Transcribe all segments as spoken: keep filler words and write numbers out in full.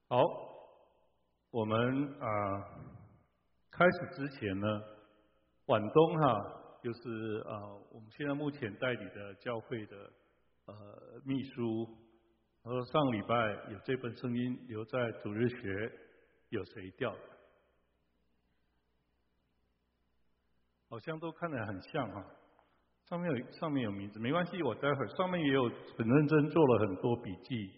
好，我们啊、呃、开始之前呢，晚东哈，就是啊、呃、我们现在目前代理的教会的呃秘书，他说上礼拜有这本圣经留在主日学，有谁掉的？好像都看得很像哈，上面有上面有名字，没关系，我待会儿上面也有很认真做了很多笔记。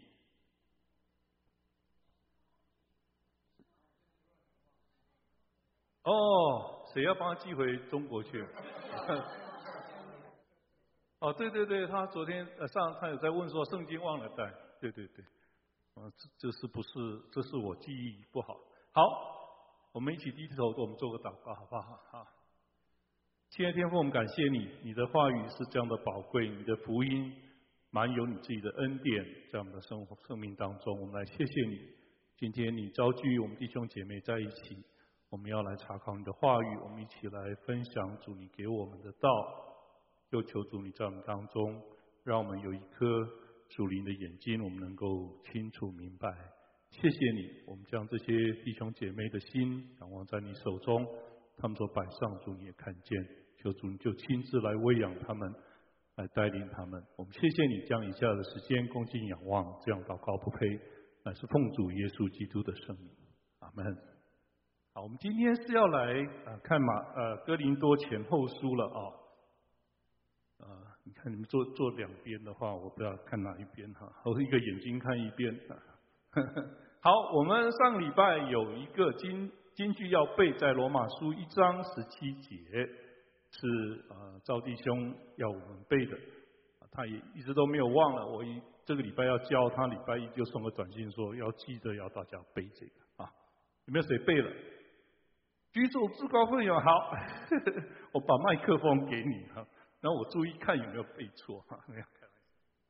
哦，谁要帮他寄回中国去？哦，对对对，他昨天呃上他有在问说圣经忘了带，对对对，啊、呃、这这是不是这是我记忆不好？好，我们一起低头，我们做个祷告好不好？好，亲爱的天父，我们感谢你，你的话语是这样的宝贵，你的福音满有你自己的恩典在我们的生活生命当中，我们来谢谢你，今天你召聚我们弟兄姐妹在一起。我们要来查考你的话语，我们一起来分享主你给我们的道，又求主你在我们当中，让我们有一颗属灵的眼睛，我们能够清楚明白。谢谢你，我们将这些弟兄姐妹的心仰望在你手中，他们所摆上，主你也看见，求主你就亲自来喂养他们，来带领他们。我们谢谢你将以下的时间恭敬仰望，这样祷告不配，乃是奉主耶稣基督的圣名，阿门。好，我们今天是要来呃看马呃哥林多前后书了啊、哦，呃，你看你们坐坐两边的话，我不知道看哪一边哈，我一个眼睛看一边。好，我们上礼拜有一个金金句要背，在罗马书一章十七节，是呃赵弟兄要我们背的，他也一直都没有忘了。我一这个礼拜要教他，礼拜一就送个短信说要记得要大家背这个啊，有没有谁背了？举手至高奋勇，好，我把麦克风给你哈，然后我注意看有没有背错哈，没有开玩笑。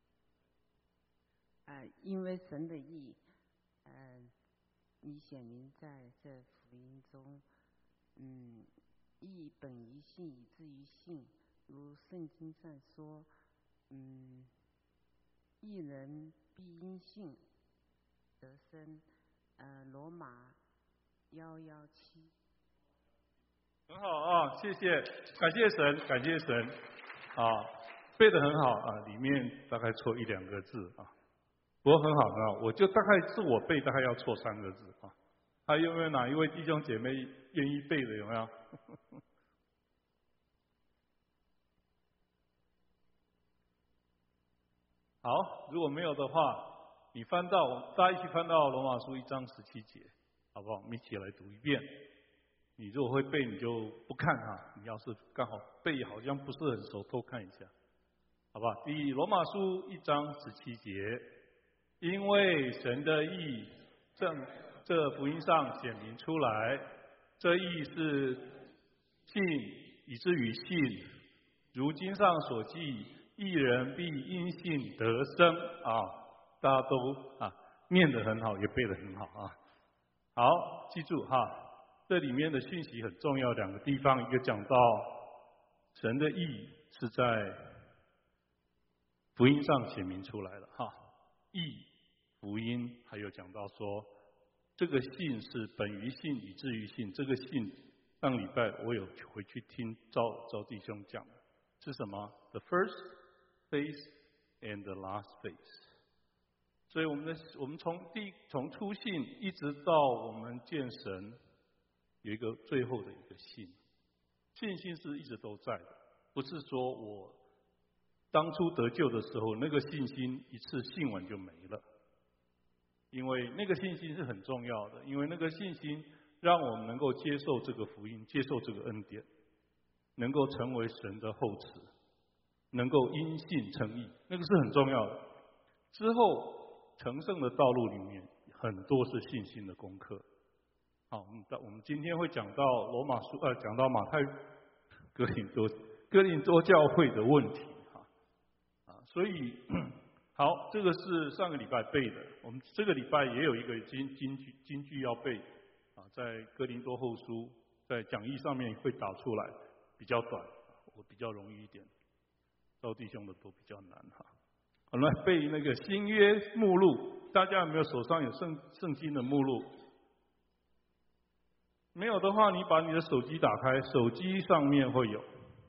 呃，因为神的意，呃，你显明在这福音中，嗯，义本于信，以至于信，如圣经上说，嗯，义人必因信得生，呃，罗马幺幺七。 很好啊，谢谢，感谢神，感谢神，啊，背得很好啊，里面大概错一两个字啊，不过很好啊，我就大概是我背大概要错三个字啊，还有没有哪一位弟兄姐妹愿意背的有没有？好，如果没有的话，你翻到大家一起翻到罗马书一章十七节，好不好？我们一起来读一遍。你如果会背，你就不看哈。你要是刚好背，好像不是很熟，偷看一下，好吧？第一，罗马书一章十七节，因为神的义正这福音上显明出来，这义是信以至于信，如经上所记，义人必因信得生啊！大家都啊念得很好，也背得很好啊。好，记住哈。这里面的讯息很重要，两个地方，一个讲到神的义是在福音上显明出来了哈，义福音，还有讲到说这个信是本于信以至于信，这个信上礼拜我有回去听赵赵弟兄讲是什么 ？The first phase and the last phase。所以我们的我们从第从初信一直到我们见神。有一个最后的一个信，信心是一直都在的，不是说我当初得救的时候那个信心一次信完就没了，因为那个信心是很重要的，因为那个信心让我们能够接受这个福音，接受这个恩典，能够成为神的后嗣，能够因信称义，那个是很重要的。之后成圣的道路里面很多是信心的功课。好，我们到我们今天会讲到罗马书，呃，讲到马太、哥林多、哥林多教会的问题，哈，啊，所以好，这个是上个礼拜背的，我们这个礼拜也有一个金金句金句要背，啊，在哥林多后书，在讲义上面会打出来，比较短，我比较容易一点，赵弟兄的都比较难哈。 我们来背那个新约目录，大家有没有手上有圣圣经的目录？没有的话，你把你的手机打开，手机上面会有。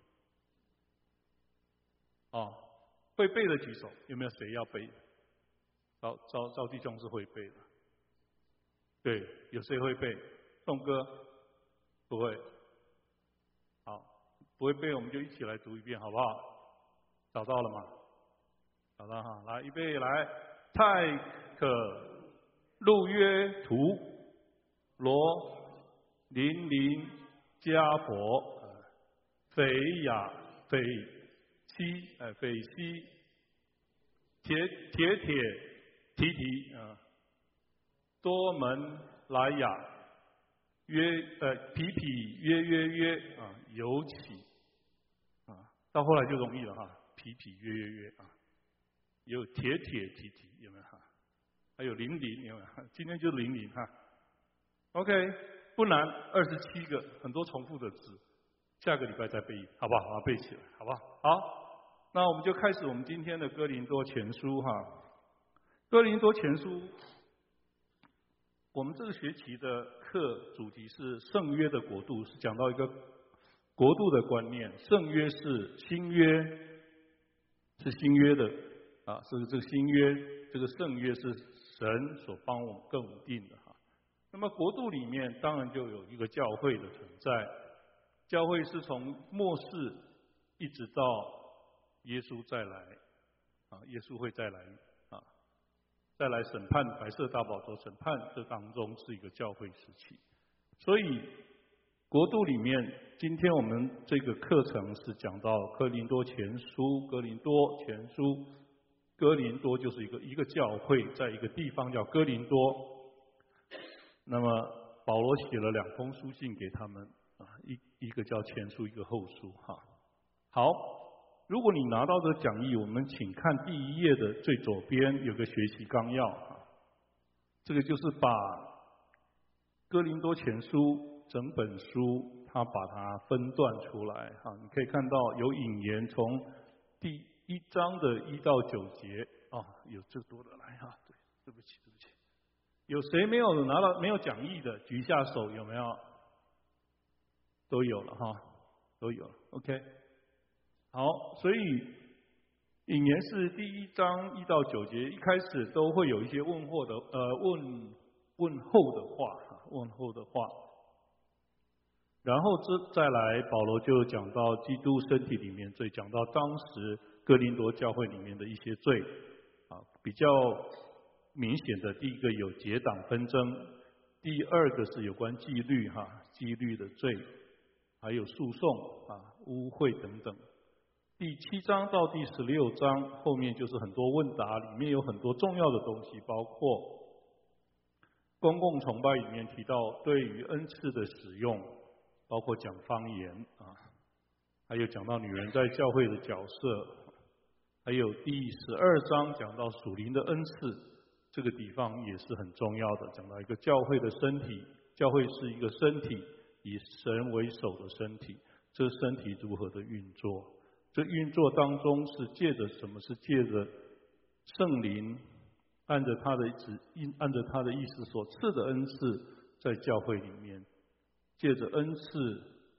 哦，会背的举手，有没有谁要背？赵赵赵弟兄是会背的。对，有谁会背？宋哥不会。好，不会背我们就一起来读一遍，好不好？找到了吗？找到哈，来预备来，太可路约图罗林林加佛斐雅斐西呃斐西铁铁铁提提啊多门莱雅约呃皮皮约约约啊尤其啊到后来就容易了哈，皮皮约约约啊。有铁铁提提有没有哈？还有零零有没有？今天就零零哈。OK， 不难，二十七个，很多重复的字，下个礼拜再背，好不好？把它背起来，好不好？好，那我们就开始我们今天的哥林多前书哈。哥林多前书，我们这个学期的课主题是圣约的国度，是讲到一个国度的观念。圣约是新约，是新约的。啊，是这个新约，这个圣约是神所帮我们更稳定的哈。那么国度里面当然就有一个教会的存在，教会是从末世一直到耶稣再来，啊，耶稣会再来啊，再来审判白色大宝座审判，这当中是一个教会时期。所以国度里面，今天我们这个课程是讲到哥林多前书，哥林多前书。哥林多就是一个一个教会，在一个地方叫哥林多。那么保罗写了两封书信给他们啊，一一个叫前书，一个后书哈。好，如果你拿到这讲义，我们请看第一页的最左边有个学习纲要啊，这个就是把哥林多前书整本书，它把它分段出来哈。你可以看到有引言从第一章的一到九节啊，有这多的来哈，对，对不起，对不起，有谁没有拿到没有讲义的，举一下手，有没有？都有了哈，都有了 ，OK。好，所以引言是第一章一到九节，一开始都会有一些问候的呃问问候的话，问候的话。然后这再来，保罗就讲到基督身体里面罪，讲到当时哥林多教会里面的一些罪，啊，比较明显的，第一个有结党纷争，第二个是有关纪律哈，纪律的罪，还有诉讼啊、污秽等等。第七章到第十六章后面就是很多问答，里面有很多重要的东西，包括公共崇拜里面提到对于恩赐的使用。包括讲方言啊，还有讲到女人在教会的角色，还有第十二章讲到属灵的恩赐，这个地方也是很重要的，讲到一个教会的身体，教会是一个身体，以神为首的身体，这身体如何的运作？这运作当中是借着什么？是借着圣灵按着他的旨，按着他的意思所赐的恩赐，在教会里面。借着恩赐，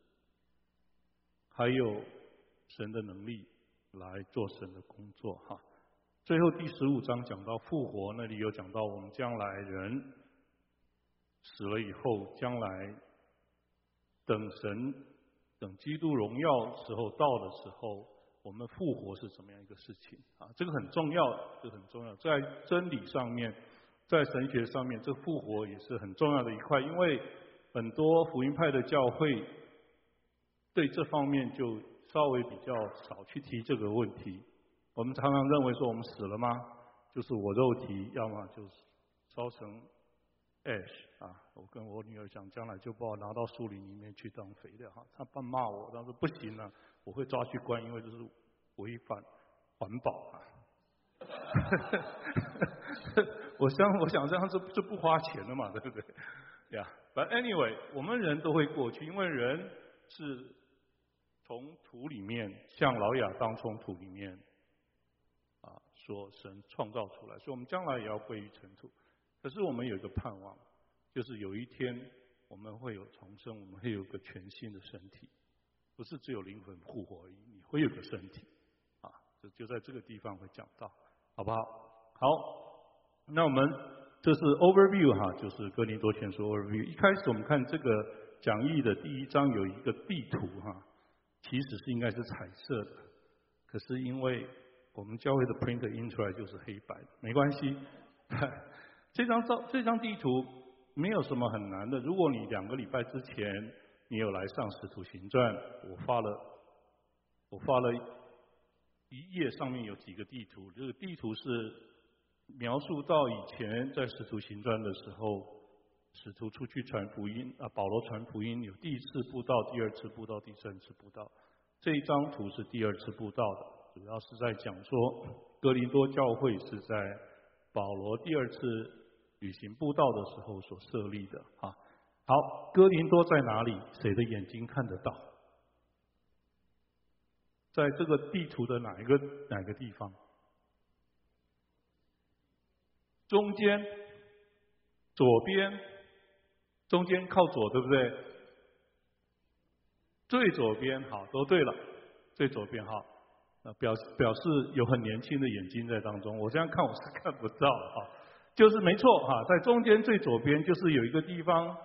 还有神的能力来做神的工作哈。最后第十五章讲到复活，那里有讲到我们将来人死了以后，将来等神等基督荣耀时候到的时候，我们复活是怎么样一个事情啊？这个很重要，这个很重要，在真理上面，在神学上面，这复活也是很重要的一块，因为很多福音派的教会对这方面就稍微比较少去提这个问题。我们常常认为说我们死了吗？就是我肉体，要么就是烧成 ash 啊。我跟我女儿讲，将来就把我拿到树林里面去当肥料哈。她爸骂我，但是不行啊，我会抓去关，因为这是违反环保啊。我想，我想这样是是不花钱的嘛，对不对？呀、yeah. ，But anyway， 我们人都会过去，因为人是从土里面，像老亚当从土里面啊所神创造出来，所以我们将来也要归于尘土。可是我们有一个盼望，就是有一天我们会有重生，我们会有一个全新的身体，不是只有灵魂复活而已，你会有个身体啊，就就在这个地方会讲到，好不好？好，那我们这是 overview 哈，就是哥林多前书 overview。一开始我们看这个讲义的第一章有一个地图哈，其实是应该是彩色的，可是因为我们教会的 printer 印出来就是黑白的，没关系。这张照这张地图没有什么很难的。如果你两个礼拜之前你有来上使徒行传，我发了我发了一页，上面有几个地图。这个地图是描述到以前在使徒行传的时候，使徒出去传福音啊，保罗传福音有第一次布道、第二次布道、第三次布道。这一张图是第二次布道的，主要是在讲说哥林多教会是在保罗第二次旅行布道的时候所设立的啊。好，哥林多在哪里？谁的眼睛看得到？在这个地图的哪一个哪个地方？中间、左边，中间靠左，对不对？最左边，好，都对了。最左边，好，那表表示有很年轻的眼睛在当中。我这样看我是看不到哈，就是没错哈，在中间最左边就是有一个地方，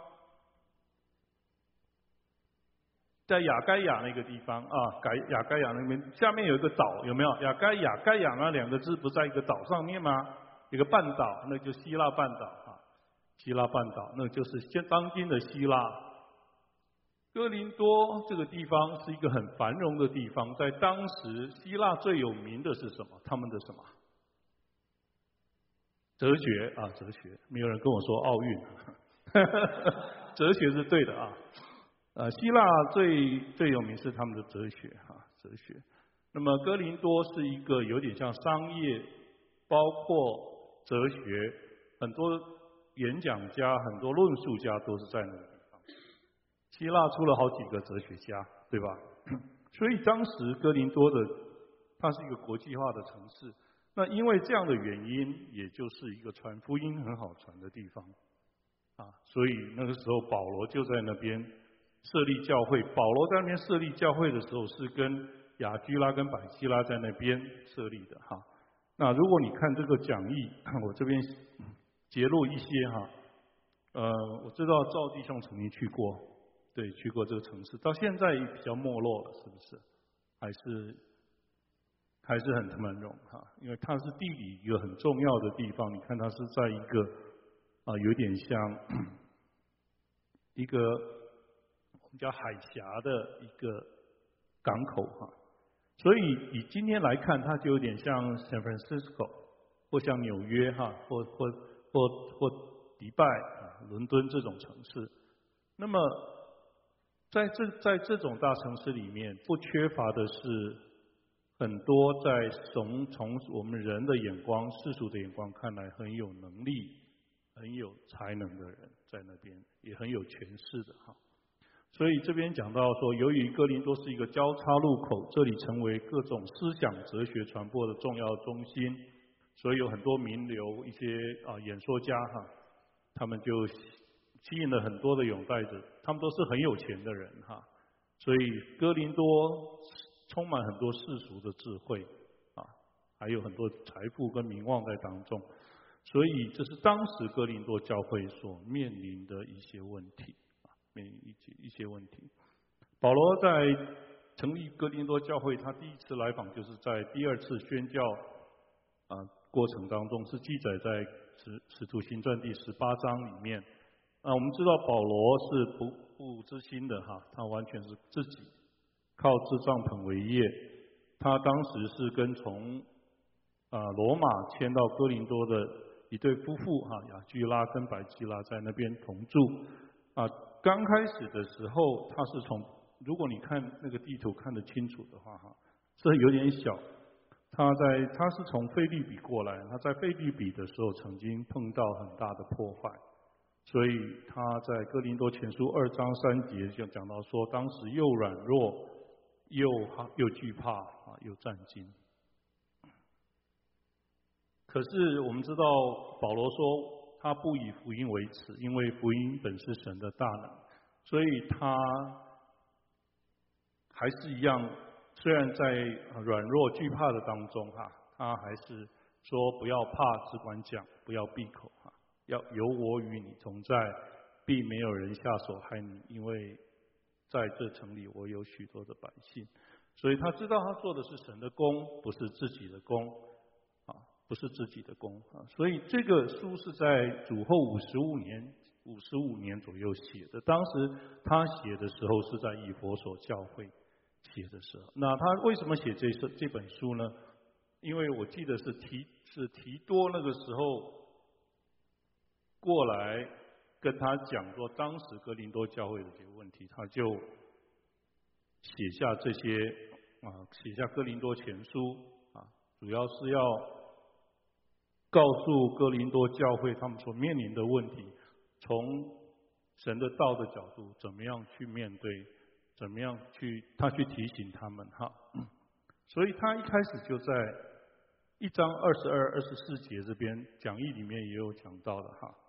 在亚该亚那个地方啊，该亚该亚那边下面有一个岛，有没有？亚该亚该亚那两个字不在一个岛上面吗？一个半岛，那就希腊半岛啊，希腊半岛，那就是现当今的希腊。哥林多这个地方是一个很繁荣的地方，在当时希腊最有名的是什么？他们的什么？哲学啊，哲学。没有人跟我说奥运，哲学是对的啊。呃，希腊最最有名是他们的哲学啊，哲学。那么哥林多是一个有点像商业，包括哲学，很多演讲家、很多论述家都是在那个地方。希腊出了好几个哲学家，对吧？所以当时哥林多的，它是一个国际化的城市。那因为这样的原因，也就是一个传福音很好传的地方啊。所以那个时候保罗就在那边设立教会。保罗在那边设立教会的时候，是跟雅居拉跟百基拉在那边设立的哈。那如果你看这个讲义，我这边揭露一些哈。呃，我知道赵弟兄曾经去过。对，去过这个城市，到现在也比较没落了，是不是？还是还是很繁荣哈，因为它是地理一个很重要的地方。你看，它是在一个啊、呃，有点像一个我们叫海峡的一个港口哈。所以以今天来看，它就有点像 San Francisco 或像纽约哈，或或或或迪拜啊、伦敦这种城市。那么在这在这种大城市里面，不缺乏的是很多在从从我们人的眼光、世俗的眼光看来很有能力、很有才能的人在那边，也很有权势的哈。所以这边讲到说，由于哥林多是一个交叉路口，这里成为各种思想哲学传播的重要中心，所以有很多名流、一些啊演说家哈，他们就吸引了很多的拥戴者，他们都是很有钱的人哈，所以哥林多充满很多世俗的智慧啊，还有很多财富跟名望在当中，所以这是当时哥林多教会所面临的一些问题啊，面临一些一些问题。保罗在成立哥林多教会，他第一次来访就是在第二次宣教啊过程当中，是记载在使使徒行传第十八章里面。啊，我们知道保罗是不不知心的哈，他完全是自己靠制帐篷为业。他当时是跟从啊罗马迁到哥林多的一对夫妇哈，雅居拉跟百基拉在那边同住。啊，刚开始的时候他是从，如果你看那个地图看得清楚的话哈，是有点小。他在他是从腓立比过来，他在腓立比的时候曾经碰到很大的破坏。所以他在哥林多前书二章三节就讲到说，当时又软弱，又又惧怕啊，又战惊。 可是我们知道保罗说他不以福音为耻，因为福音本是神的大能，所以他还是一样，虽然在软弱惧怕的当中哈，他还是说不要怕，只管讲，不要闭口哈，要有我与你同在，必没有人下手害你，因为在这城里我有许多的百姓。所以他知道他做的是神的工，不是自己的工啊，不是自己的工啊。所以这个书是在主后五十五年五十五年左右写的。当时他写的时候是在以弗所教会写的时候。那他为什么写这这本书呢？因为我记得是提是提多那个时候过来跟他讲说，当时哥林多教会的这个问题，他就写下这些啊，写下哥林多前书啊，主要是要告诉哥林多教会他们所面临的问题，从神的道的角度，怎么样去面对，怎么样去他去提醒他们哈。所以他一开始就在一章二十二、二十四节这边讲义里面也有讲到的哈。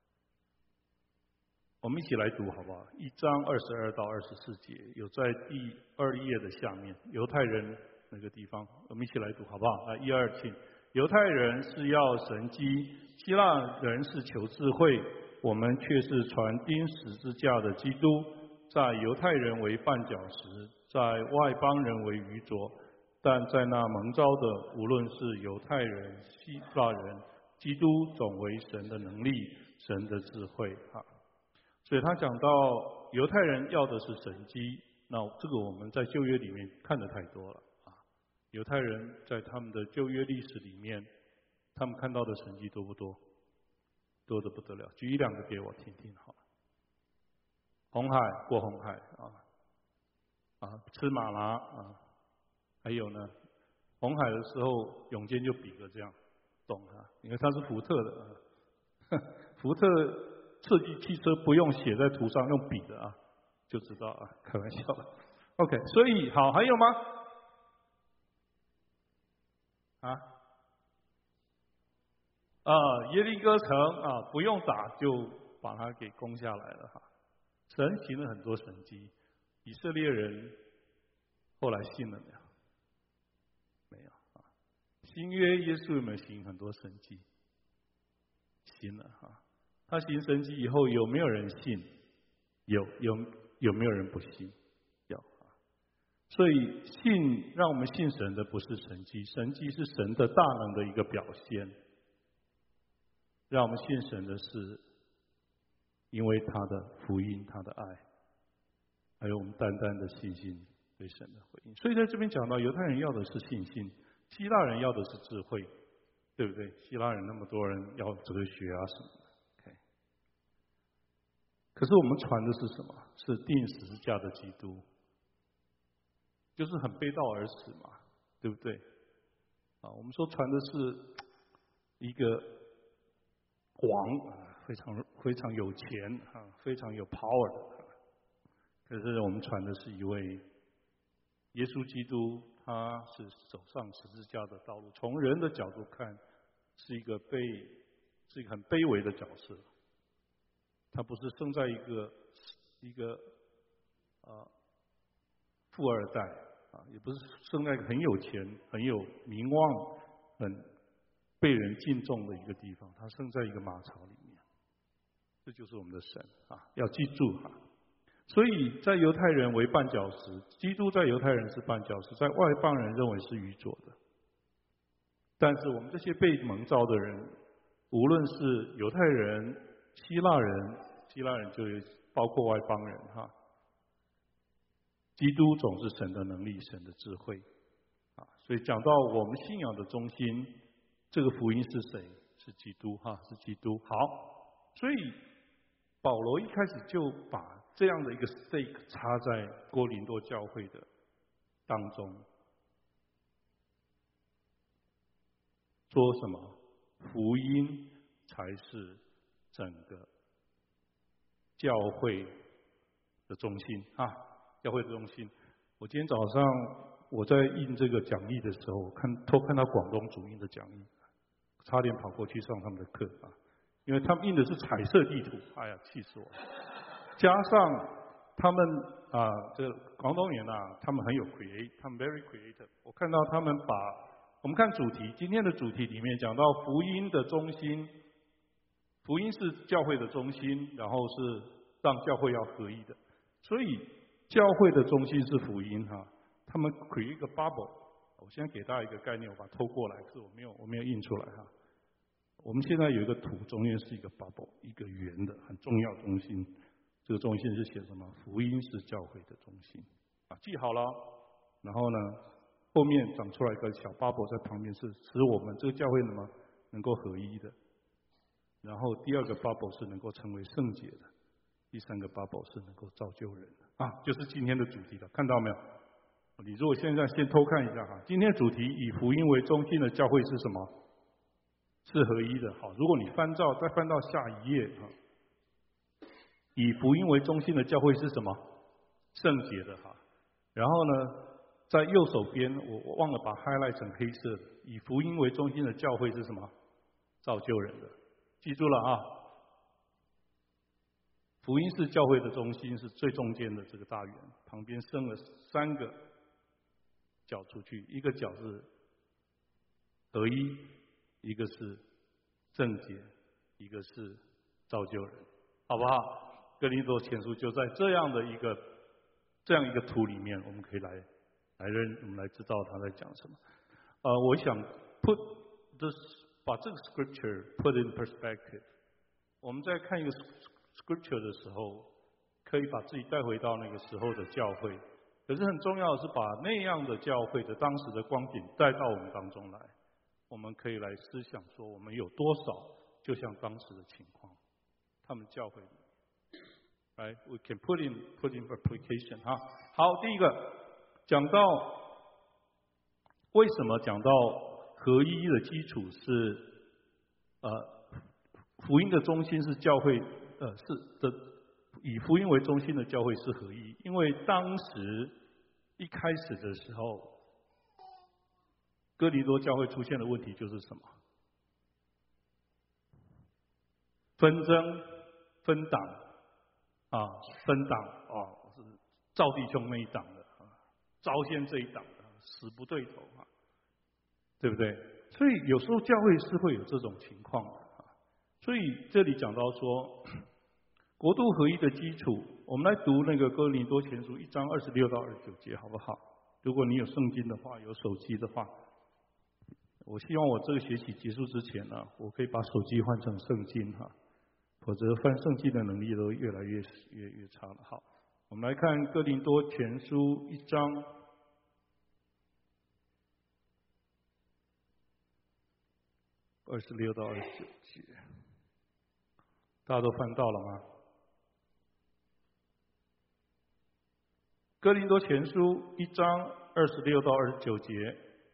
我们一起来读好不好？一章二十二到二十四节，有在第二页的下面，犹太人那个地方，我们一起来读好不好？来，一二请。犹太人是要神机，希腊人是求智慧，我们却是传钉十字架的基督，在犹太人为绊脚石，在外邦人为愚拙，但在那蒙召的，无论是犹太人、希腊人，基督总为神的能力、神的智慧啊。所以他讲到犹太人要的是神迹，那这个我们在旧约里面看得太多了啊。犹太人在他们的旧约历史里面，他们看到的神迹多不多？多得不得了。举一两个给我听听好了。红海过红海啊，啊吃马拿啊，还有呢，红海的时候永坚就比个这样懂啊，因为他是福特的，啊、福特。设计汽车不用写在图上，用笔的啊，就知道啊，开玩笑的。OK， 所以好，还有吗？啊啊，耶利哥城啊，不用打就把它给攻下来了哈。神行了很多神迹，以色列人后来信了没有？没有啊。新约耶稣有没有行很多神迹？行了哈。他行神迹以后，有没有人信？有，有有没有人不信？有啊。所以信让我们信神的不是神迹，神迹是神的大能的一个表现。让我们信神的是，因为他的福音、他的爱，还有我们单单的信心对神的回应。所以在这边讲到，犹太人要的是信心，希腊人要的是智慧，对不对？希腊人那么多人要哲学啊什么的。可是我们传的是什么？是钉十字架的基督，就是很背道而驰嘛，对不对？啊，我们说传的是一个王，非常非常有钱啊，非常有 power 的。可是我们传的是一位耶稣基督，他是走上十字架的道路。从人的角度看，是一个被是一个很卑微的角色。他不是生在一个一个啊富二代啊，也不是生在一个很有钱、很有名望、很被人敬重的一个地方。他生在一个马槽里面，这就是我们的神啊！要记住哈。所以在犹太人为绊脚石，基督在犹太人是绊脚石，在外邦人认为是愚拙的。但是我们这些被蒙召的人，无论是犹太人、希腊人，希腊人就包括外邦人哈。基督总是神的能力，神的智慧啊。所以讲到我们信仰的中心，这个福音是谁？是基督哈，是基督。好，所以保罗一开始就把这样的一个 stake 插在哥林多教会的当中，说什么？福音才是整个教会的中心啊，教会的中心。我今天早上我在印这个讲义的时候，我看偷看到广东主印的讲义， 差点跑过去上他们的课啊，因为他们印的是彩色地图，哎呀，气死我了！加上他们啊，这个广东人啊，他们很有 create， 他们 very creative。我看到他们把我们看主题，今天的主题里面讲到福音的中心，福音是教会的中心，然后是让教会要合一的，所以教会的中心是福音哈。他们 create 一个 bubble， 我先给大家一个概念，我把它偷过来，可是我没有我没有印出来哈。我们现在有一个图，中间是一个 bubble， 一个圆的很重要中心。这个中心是写什么？福音是教会的中心啊，记好了。然后呢，后面长出来一个小 bubble 在旁边，是使我们这个教会什么能够合一的。然后第二个 bubble 是能够成为圣洁的，第三个 bubble 是能够造就人的啊，就是今天的主题了，看到没有？你如果现在先偷看一下哈，今天主题以福音为中心的教会是什么？是合一的。好，如果你翻照再翻到下一页哈，以福音为中心的教会是什么？圣洁的哈。然后呢，在右手边我我忘了把 highlight 成黑色的，以福音为中心的教会是什么？造就人的。记住了啊，福音是教会的中心，是最中间的这个大圆，旁边伸了三个角出去，一个角是合一，一个是圣洁，一个是造就人，好不好？哥林多前书就在这样的一个这样一个图里面，我们可以来来认，我们来知道他在讲什么。呃，我想 put this 把这个 scripture put in perspective。我们在看一个 scripture 的时候，可以把自己带回到那个时候的教会。可是很重要的是把那样的教会的当时的光景带到我们当中来。我们可以来思想说，我们有多少就像当时的情况，他们教会。Right, we can put in put in application 哈。好，第一个讲到为什么讲到合一的基础是呃福音的中心是教会呃是的以福音为中心的教会是合一，因为当时一开始的时候，哥林多教会出现的问题就是什么？纷争、分党。啊，分党啊，是赵弟兄那一党的啊，招先这一党的，死不对头啊，对不对？所以有时候教会是会有这种情况的啊。所以这里讲到说，国度合一的基础，我们来读那个哥林多前书一章二十六到二十九节，好不好？如果你有圣经的话，有手机的话，我希望我这个学期结束之前呢，我可以把手机换成圣经哈。否则翻圣经的能力都越来越越越差了。好，我们来看哥林多前书一章二十六到二十九节，大家都翻到了吗？哥林多前书一章二十六到二十九节。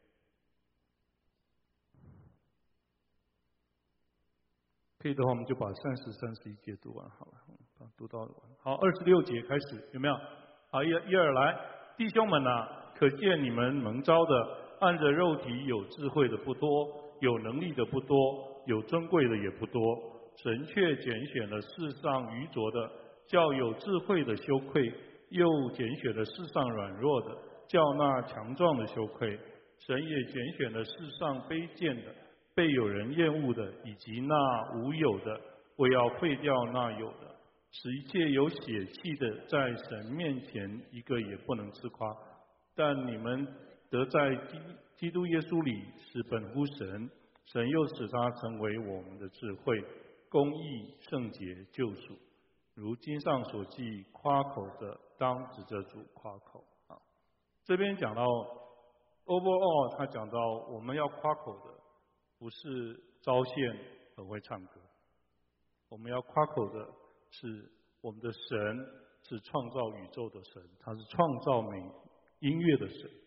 可以的话，我们就把三十、三十一节读完好了，把读到完。好，二十六节开始，有没有？好，一、一二来，弟兄们啊，可见你们蒙召的，按着肉体有智慧的不多，有能力的不多，有尊贵的也不多。神却拣选了世上愚拙的，叫有智慧的羞愧；又拣选了世上软弱的，叫那强壮的羞愧。神也拣选了世上卑贱的，被有人厌恶的，以及那无有的，我要废掉那有的，使一切有血气的，在神面前一个也不能自夸。但你们得在基基督耶稣里是本乎神，神又使他成为我们的智慧、公义、圣洁、救赎。如经上所记，夸口的当指着主夸口。啊，这边讲到 overall， 他讲到我们要夸口的，不是招献很会唱歌，我们要夸口的是我们的神是创造宇宙的神，他是创造美音乐的神。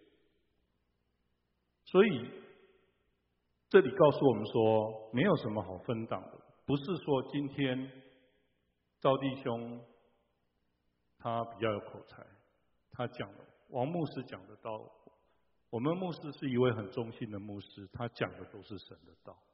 所以这里告诉我们说，没有什么好分党的，不是说今天赵弟兄他比较有口才，他讲的王牧师讲的道，我们牧师是一位很忠心的牧师，他讲的都是神的道。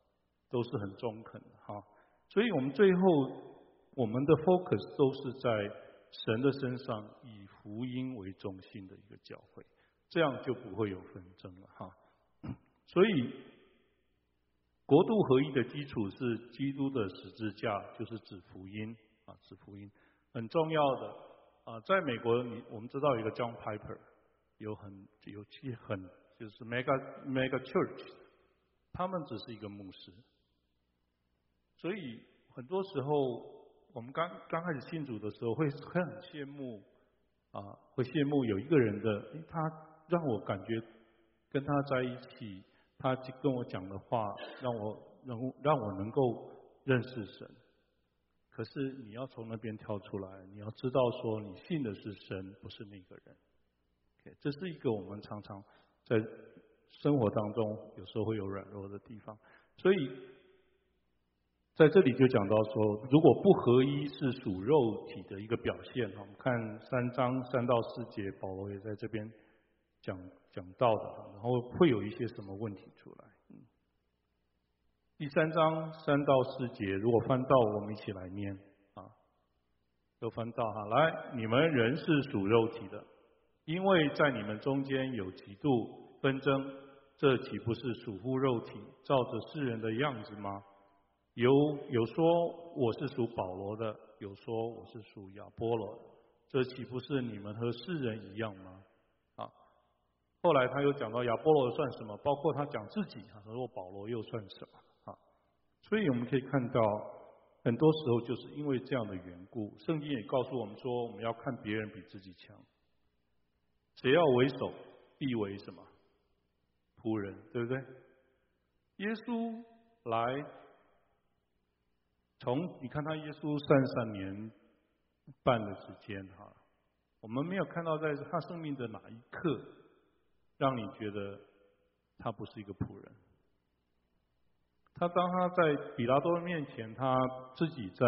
都是很中肯的哈。所以我们最后我们的 focus 都是在神的身上，以福音为中心的一个教会，这样就不会有纷争了哈。所以国度合一的基础是基督的十字架，就是指福音啊，指福音很重要的啊。在美国，你我们知道有一个 John Piper， 有很有其很就是 mega mega church， 他们只是一个牧师，所以很多时候我们刚刚开始信主的时候会会很羡慕啊，会羡慕有一个人的，诶他让我感觉跟他在一起。他跟我讲的话，让我让让我能够认识神。可是你要从那边跳出来，你要知道说你信的是神，不是那个人。Okay， 这是一个我们常常在生活当中有时候会有软弱的地方。所以在这里就讲到说，如果不合一是属肉体的一个表现。我们看三章三到四节，保罗也在这边讲。讲到的，然后会有一些什么问题出来？嗯，第三章三到四节，如果翻到，我们一起来念啊，都翻到哈。来，你们人是属肉体的，因为在你们中间有嫉妒纷争，这岂不是属乎肉体，照着世人的样子吗？有有说我是属保罗的，有说我是属亚波罗的，这岂不是你们和世人一样吗？后来他又讲到亚波罗算什么，包括他讲自己，他说保罗又算什么啊？所以我们可以看到，很多时候就是因为这样的缘故，圣经也告诉我们说，我们要看别人比自己强。谁要为首，必为什么？仆人，对不对？耶稣来，从你看他耶稣三三年半的时间哈，我们没有看到在他生命的哪一刻。让你觉得他不是一个仆人。他当他在比拉多面前，他自己在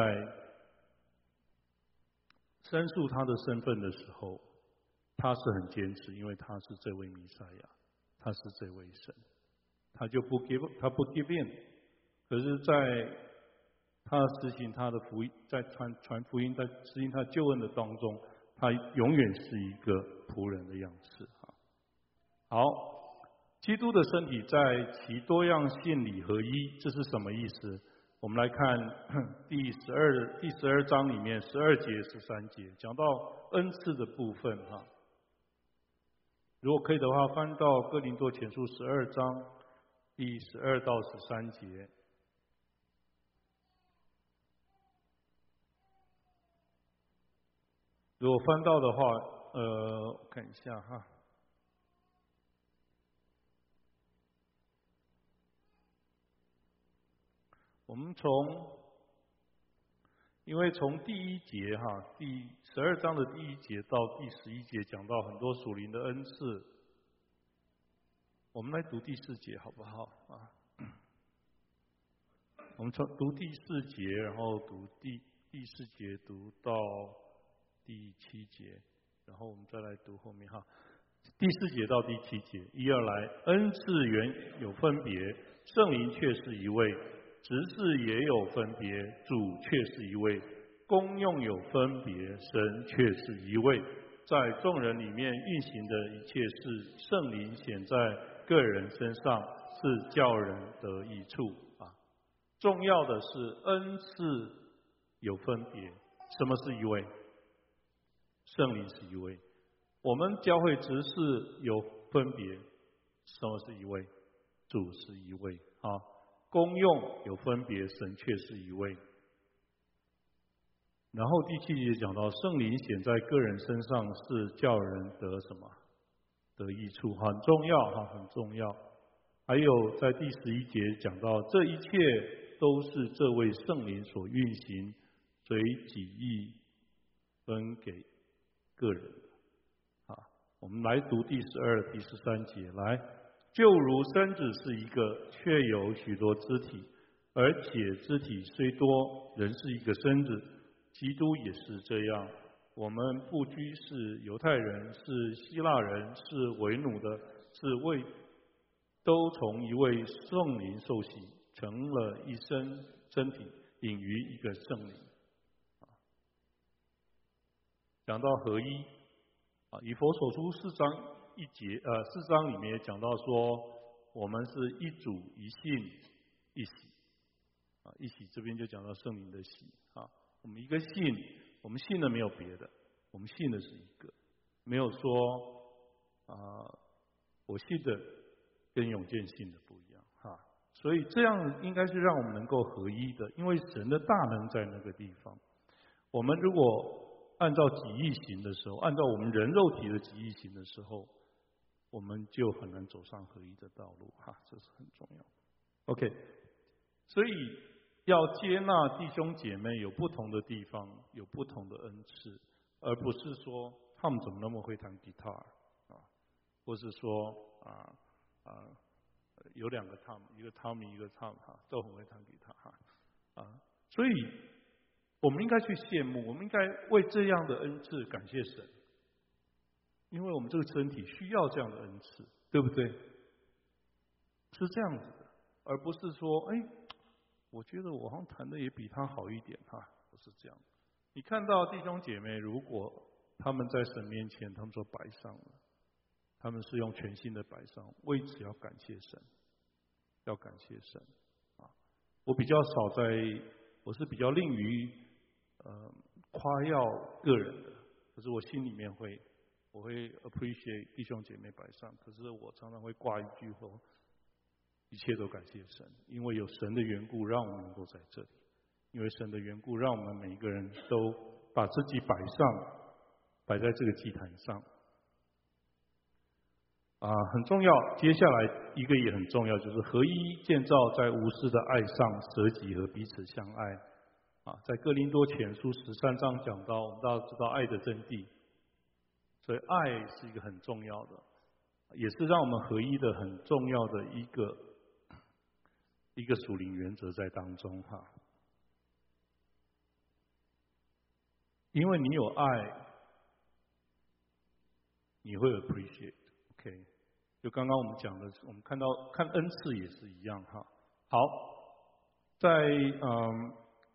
申诉他的身份的时候，他是很坚持，因为他是这位弥赛亚，他是这位神，他就不 give， 他不 give in。可是，在他实行他的福音，在传传福音，在实行他救恩的当中，他永远是一个仆人的样式。好，基督的身体在其多样性里合一，这是什么意思？我们来看第十二第十二章里面十二节、十三节，讲到恩赐的部分哈。如果可以的话，翻到哥林多前书十二章第十二到十三节。如果翻到的话，呃，我看一下哈。我们从，因为从第一节哈，第十二章的第一节到第十一节讲到很多属灵的恩赐，我们来读第四节好不好啊？我们从读第四节，然后读第第四节读到第七节，然后我们再来读后面哈。第四节到第七节，一二来，恩赐原有分别，圣灵却是一位。职事也有分别，主却是一位；功用有分别，神却是一位。在众人里面运行的一切事，圣灵显在个人身上，是叫人得益处啊。重要的是恩赐有分别，什么是一位？圣灵是一位。我们教会职事有分别，什么是一位？主是一位啊。功用有分别，神却是一位。然后第七节讲到圣灵显在个人身上，是叫人得什么？得益处，很重要哈，很重要。还有在第十一节讲到，这一切都是这位圣灵所运行，随己意分给个人的。啊，我们来读第十二、第十三节来。就如身子是一个，却有许多肢体，而且肢体虽多，仍是一个身子。基督也是这样。我们不拘是犹太人，是希腊人，是为奴的，是为都从一位圣灵受洗， 成了一身身体，隐于一个圣灵。讲到合一啊，以弗所书四章一节呃四章里面也讲到说，我们是一主一信一洗啊，一洗这边就讲到圣灵的洗啊，我们一个信，我们信的没有别的，我们信的是一个，没有说啊我信的跟永健信的不一样哈，所以这样应该是让我们能够合一的，因为神的大能在那个地方。我们如果按照己意行的时候，按照我们人肉体的己意行的时候，我们就很难走上合一的道路哈，这是很重要。OK， 所以要接纳弟兄姐妹有不同的地方，有不同的恩赐，而不是说他们怎么那么会弹吉他啊，或是说啊啊有两个 Tom， 一个 Tommy 一个 Tom 哈，都很会弹吉他哈啊，所以我们应该去羡慕，我们应该为这样的恩赐感谢神，因为我们这个身体需要这样的恩赐，对不对？是这样子的，而不是说，哎，我觉得我好像弹的也比他好一点哈，不是这样。你看到弟兄姐妹，如果他们在神面前，他们说摆上了，他们是用全新的摆上，为此要感谢神，要感谢神啊！我比较少在，我是比较吝于呃夸耀个人的，可是我心里面会，我会 appreciate 弟兄姐妹摆上，可是我常常会挂一句说，一切都感谢神，因为有神的缘故，让我们能够在这里。因为神的缘故，让我们每一个人都把自己摆上，摆在这个祭坛上。啊，很重要。接下来一个也很重要，就是合一建造在无私的爱上舍己和彼此相爱。啊，在哥林多前书十三章讲到，我们大家知道爱的真谛，所以爱是一个很重要的，也是让我们合一的很重要的一个一个属灵原则在当中哈。因为你有爱，你会 appreciate。OK， 就刚刚我们讲的，我们看到看恩赐也是一样哈。好，在嗯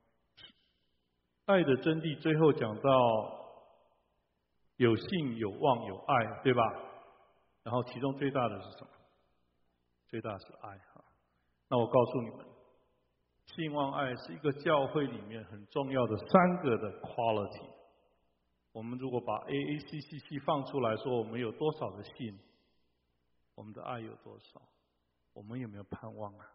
爱的真谛最后讲到有信有望有爱，对吧？然后其中最大的是什么？最大是爱哈。那我告诉你们，信望爱是一个教会里面很重要的三个的 quality。我们如果把 A A C C C 放出来说，我们有多少的信，我们的爱有多少，我们有没有盼望啊？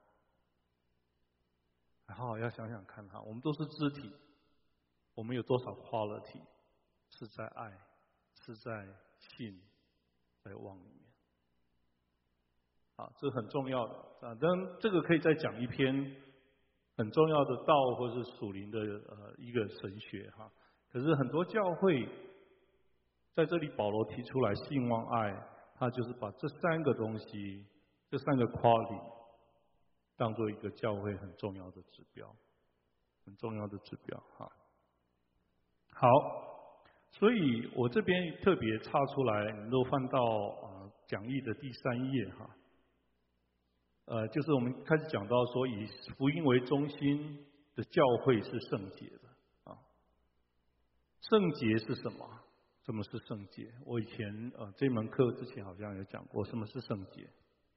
好好要想想看哈，我们都是肢体，我们有多少 quality 是在爱，是在信，在望里面。啊，这很重要的啊！当然，这个可以再讲一篇很重要的道，或是属灵的呃一个神学哈。可是很多教会在这里，保罗提出来信望爱，他就是把这三个东西，这三个 quality 当做一个教会很重要的指标，很重要的指标哈。好，所以我这边特别插出来，你都翻到啊讲义的第三页哈。呃，就是我们开始讲到说，以福音为中心的教会是圣洁的啊。圣洁是什么？什么是圣洁？我以前呃这门课之前好像有讲过，什么是圣洁？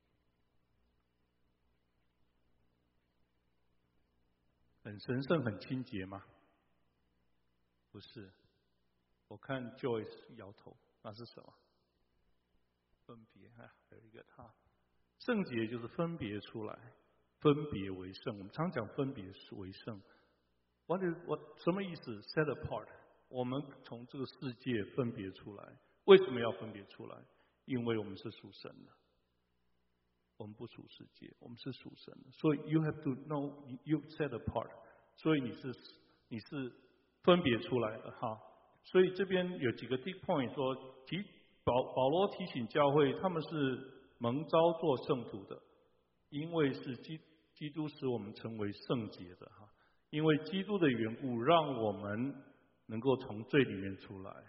很神圣、很清洁吗？不是。我看 Joyce 摇头，那是什么？分别啊，有一个他。圣洁就是分别出来，分别为圣。我们常讲分别为圣。我我什么意思 ？Set apart。我们从这个世界分别出来，为什么要分别出来？因为我们是属神的，我们不属世界，我们是属神的。所以 you have to know you set apart。所以你是你是分别出来的哈。所以这边有几个 deep point 说，提保保罗提醒教会，他们是蒙召做圣徒的，因为是基基督使我们成为圣洁的哈。因为基督的缘故，让我们能够从罪里面出来，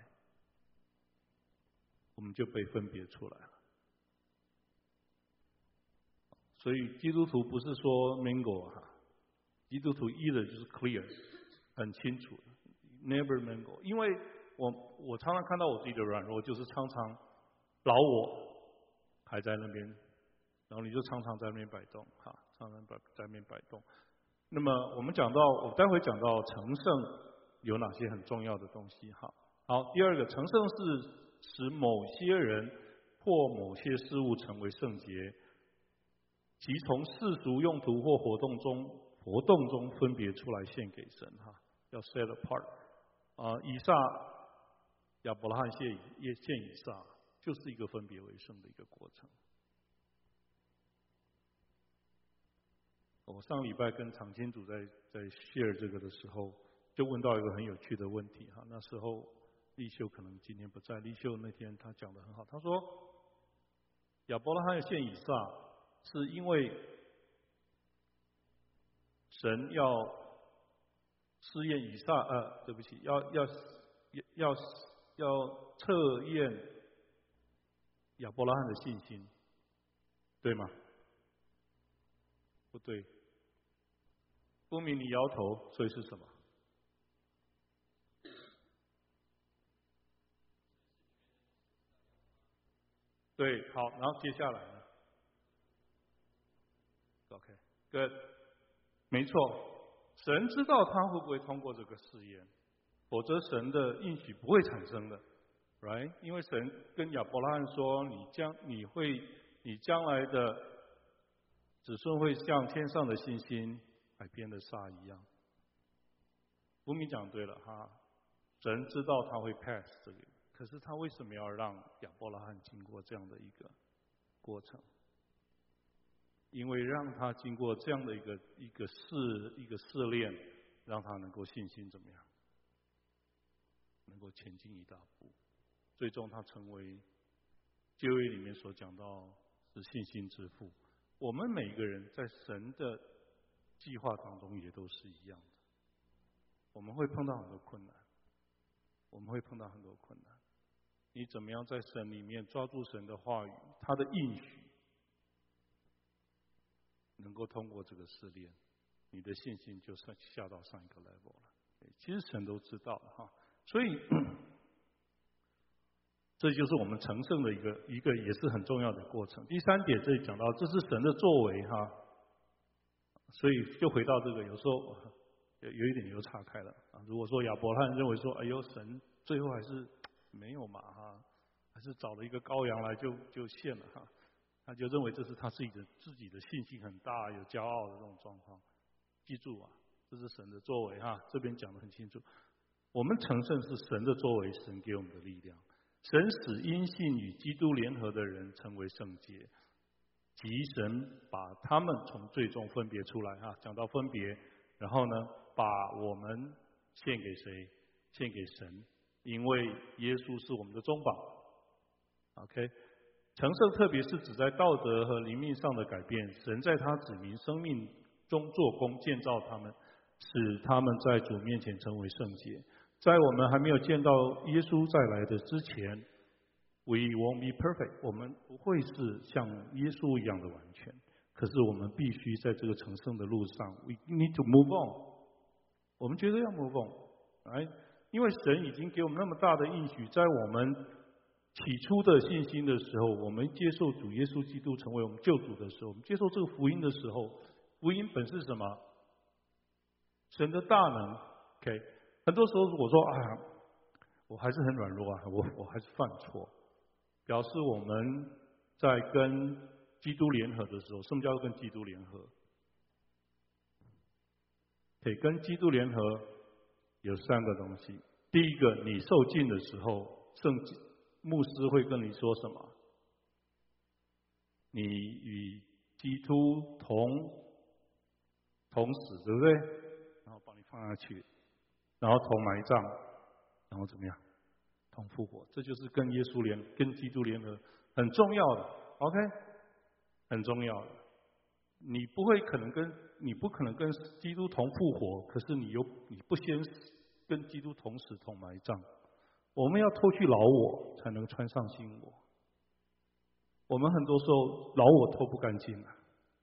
我们就被分别出来了。 所以基督徒不是说 mingle 哈，基督徒一的就是 clear， 很清楚 ，never mingle。因为我我常常看到我自己的软弱，就是常常老我还在那边，然后你就常常在那边摆动，哈，常常摆在那边摆动。那么我们讲到，我待会讲到成圣有哪些很重要的东西，哈。好，第二个，成圣是使某些人或某些事物成为圣洁，即从世俗用途或活动中活动中分别出来献给神，哈，要 set apart。啊、呃，以撒、亚伯拉罕献以献以撒，就是一个分别为圣的一个过程。我上礼拜跟常青组在在 share 这个的时候，就问到一个很有趣的问题，哈，那时候立秀可能今天不在，立秀那天他讲得很好，他说亚伯拉罕献以撒是因为神要试验以撒，呃，对不起，要要要要测验亚伯拉罕的信心，对吗？不对。公民，你摇头，所以是什么？对，好，然后接下来呢 ？OK，good， 没错，神知道他会不会通过这个试验，否则神的应许不会产生的 ，right？ 因为神跟亚伯拉罕说，你将你会你将来的子孙会像天上的星星、海边的沙一样。福明讲对了哈，神知道他会 pass 这个，可是他为什么要让亚伯拉罕经过这样的一个过程？因为让他经过这样的一个一个试一个试炼，让他能够信心怎么样？能够前进一大步，最终他成为旧约里面所讲到是信心之父。我们每一个人在神的计划当中也都是一样的。我们会碰到很多困难，我们会碰到很多困难。你怎么样在神里面抓住神的话语，他的应许，能够通过这个试炼，你的信心就算下到上一个 level 了。其实神都知道了哈，所以这就是我们成圣的一个一个也是很重要的过程。第三点，这里讲到这是神的作为哈，所以就回到这个，有时候有有一点又岔开了啊。如果说亚伯拉罕认为说，哎呦，神最后还是没有嘛哈，还是找了一个羔羊来就就献了哈，他就认为这是他自己的自己的信心很大、有骄傲的这种状况。记住啊，这是神的作为哈，这边讲得很清楚。我们成圣是神的作为，神给我们的力量。神使因信与基督联合的人成为圣洁，即神把他们从罪中分别出来哈，讲到分别，然后呢，把我们献给谁？献给神，因为耶稣是我们的中保。OK， 成圣特别是指在道德和灵命上的改变，神在他子民生命中做工，建造他们，使他们在主面前成为圣洁。在我们还没有见到耶稣再来的之前 ，we won't be perfect， 我们不会是像耶稣一样的完全。可是我们必须在这个成圣的路上 ，we need to move on。我们觉得要 move on， 哎，因为神已经给我们那么大的应许，在我们起初的信心的时候，我们接受主耶稣基督成为我们救主的时候，我们接受这个福音的时候，福音本是什么？神的大能 ，OK。很多时候我说啊，我还是很软弱啊，我我还是犯错，表示我们在跟基督联合的时候，什么叫做跟基督联合？可以跟基督联合有三个东西。第一个，你受浸的时候，圣牧师会跟你说什么？你与基督同同死，对不对？然后把你放下去。然后同埋葬，然后怎么样？同复活，这就是跟耶稣联、跟基督联合很重要的 ，OK， 很重要的。你不会可能跟你不可能跟基督同复活，可是你又你不先跟基督同死同埋葬。我们要脱去老我，才能穿上新我。我们很多时候老我脱不干净啊，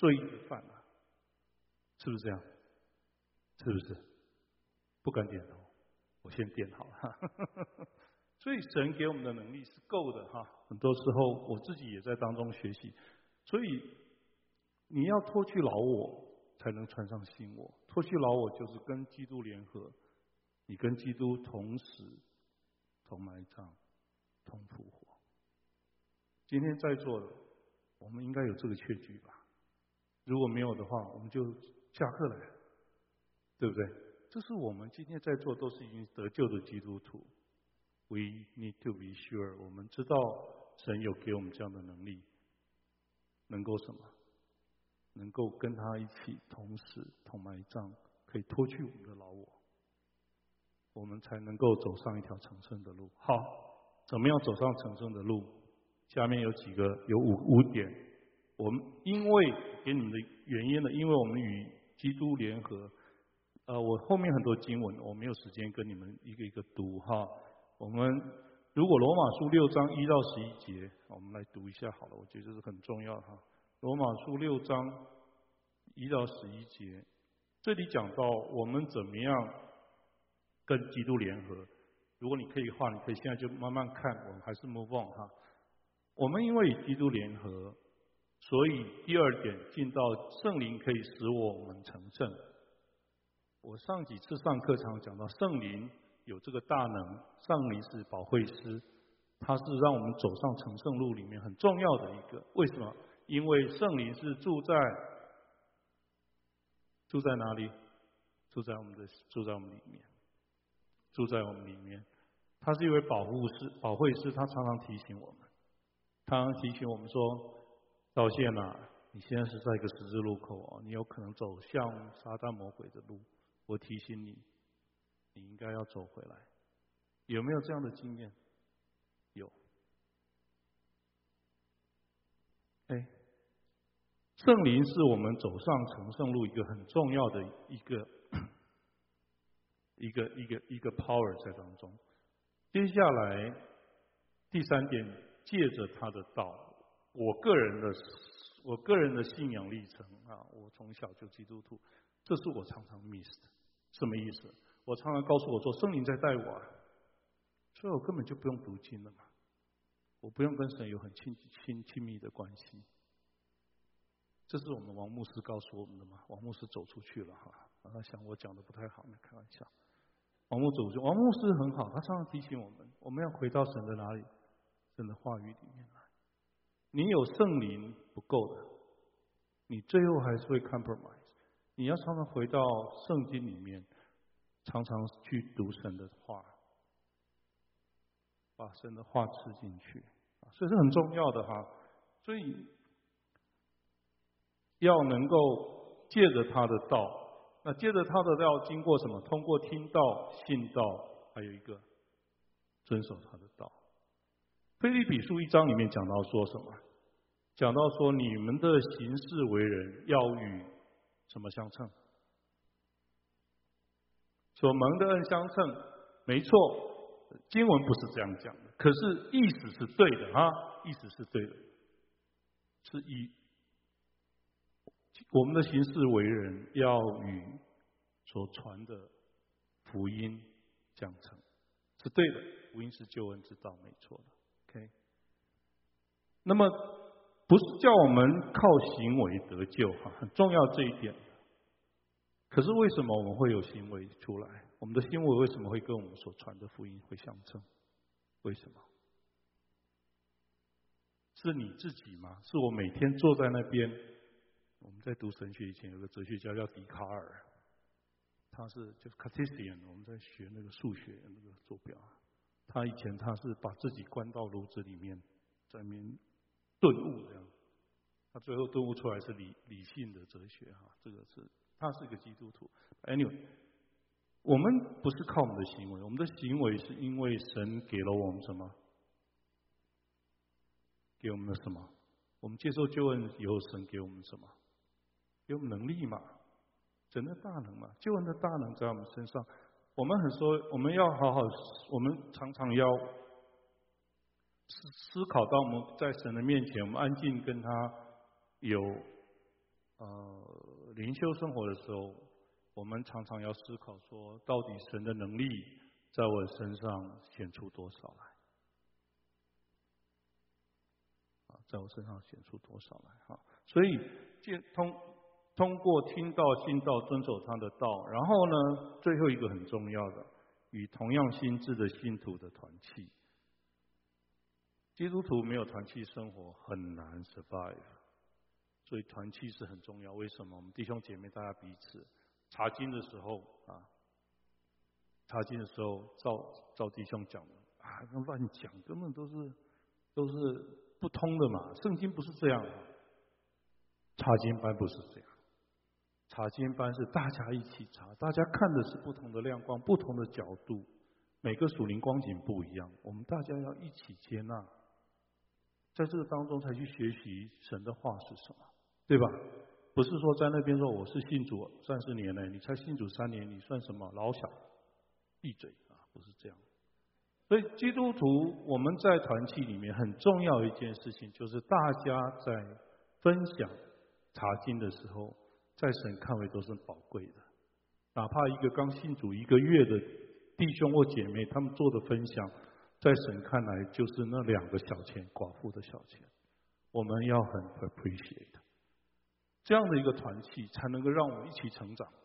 罪的犯啊，是不是这样？是不是？不敢点头，我先点好了。所以神给我们的能力是够的哈。很多时候我自己也在当中学习，所以你要脱去老我，才能穿上新我。脱去老我就是跟基督联合，你跟基督同死、同埋葬、同复活。今天在座的，我们应该有这个确据吧？如果没有的话，我们就下课了，对不对？这是我们今天在座都是已经得救的基督徒。We need to be sure， 我们知道神有给我们这样的能力，能够什么？能够跟他一起同死、同埋葬，可以脱去我们的老我，我们才能够走上一条成圣的路。好，怎么样走上成圣的路？下面有几个，有五五点。我们因为给你们的原因呢，因为我们与基督联合。呃，我后面很多经文，我没有时间跟你们一个一个读哈。我们如果罗马书六章一到十一节，我们来读一下好了，我觉得这是很重要哈。罗马书六章一到十一节，这里讲到我们怎么样跟基督联合。如果你可以的话，你可以现在就慢慢看，我们还是 move on 哈。我们因为与基督联合，所以第二点进到圣灵可以使我们成圣。我上几次上课常讲到圣灵有这个大能，圣灵是保惠师，它是让我们走上成圣路里面很重要的一个。为什么？因为圣灵是住在住在哪里？住在我们的住在我们里面，住在我们里面。他是一位保护师、保惠师，他常常提醒我们，常常提醒我们说：道歉啊，你现在是在一个十字路口哦，你有可能走向撒旦魔鬼的路。我提醒你，你应该要走回来。有没有这样的经验？有。哎，圣灵是我们走上成圣路一个很重要的一个一个一个一个 power 在当中。接下来第三点，借着他的道，我个人的我个人的信仰历程啊，我从小就基督徒，这是我常常 miss 的。什么意思？我常常告诉我说，圣灵在带我啊，所以我根本就不用读经了嘛，我不用跟神有很亲亲亲密的关系。这是我们王牧师告诉我们的嘛。王牧师走出去了哈，他想我讲的不太好，那开玩笑。王牧走出去，王牧师很好，他常常提醒我们，我们要回到神的哪里？神的话语里面来。你有圣灵不够的，你最后还是会 compromise。你要常常回到圣经里面，常常去读神的话，把神的话吃进去，所以是很重要的哈。所以要能够借着他的道，那借着他的道，经过什么？通过听道、信道，还有一个遵守他的道。腓立比书一章里面讲到说什么？讲到说你们的行事为人要与什么相称？所蒙的恩相称，没错，经文不是这样讲的，可是意思是对的啊，意思是对的，是以我们的行事为人要与所传的福音相称，是对的，福音是救恩之道，没错的。OK， 那么不是叫我们靠行为得救哈，很重要这一点。可是为什么我们会有行为出来？我们的行为为什么会跟我们所传的福音会相称？为什么？是你自己吗？是我每天坐在那边？我们在读神学以前有个哲学家叫笛卡尔，他是就是 Cartesian， 我们在学那个数学那个坐标，他以前他是把自己关到炉子里面，在那边顿悟这样，他最后顿悟出来是理理性的哲学哈，这个是他是一个基督徒。Anyway， 我们不是靠我们的行为，我们的行为是因为神给了我们什么？给我们的什么？我们接受救恩以后，神给我们什么？给我们能力嘛，神的大能嘛，救恩的大能在我们身上。我们很说，我们要好好，我们常常要思思考到我们在神的面前，我们安静跟他有呃灵修生活的时候，我们常常要思考说，到底神的能力在我身上显出多少来？啊，在我身上显出多少来？哈，所以通通过听道、信道、遵守他的道，然后呢，最后一个很重要的，与同样心智的信徒的团契。基督徒没有团契生活很难 survive， 所以团契是很重要。为什么？我们弟兄姐妹大家彼此查经的时候啊，查经的时候，照照弟兄讲的啊，乱讲，根本都是都是不通的嘛。圣经不是这样，查经班不是这样。查经班是大家一起查，大家看的是不同的亮光、不同的角度，每个属灵光景不一样，我们大家要一起接纳。在这个当中才去学习神的话是什么，对吧？不是说在那边说我是信主三十年了，你才信主三年，你算什么老小？闭嘴啊！不是这样。所以基督徒我们在团契里面很重要一件事情，就是大家在分享查经的时候，在神看为都是宝贵的。哪怕一个刚信主一个月的弟兄或姐妹，他们做的分享，在神看来就是那两个小钱，寡妇的小钱，我们要很 appreciate。这样的一个团契才能够让我们一起成长，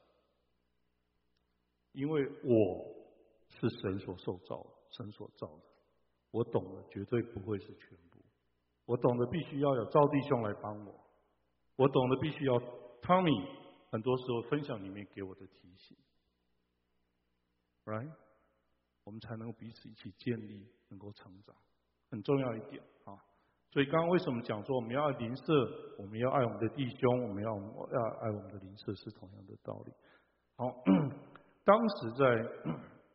因为我是神所受造的，神所造的，我懂的绝对不会是全部，我懂的必须要有赵弟兄来帮我，我懂的必须要 Tommy 很多时候分享里面给我的提醒 ，right？ 我们才能够彼此一起建立，能够成长，很重要一点啊。所以刚刚为什么讲说我们要爱邻舍，我们要爱我们的弟兄，我们要要爱我们的邻舍，是同样的道理。好，当时在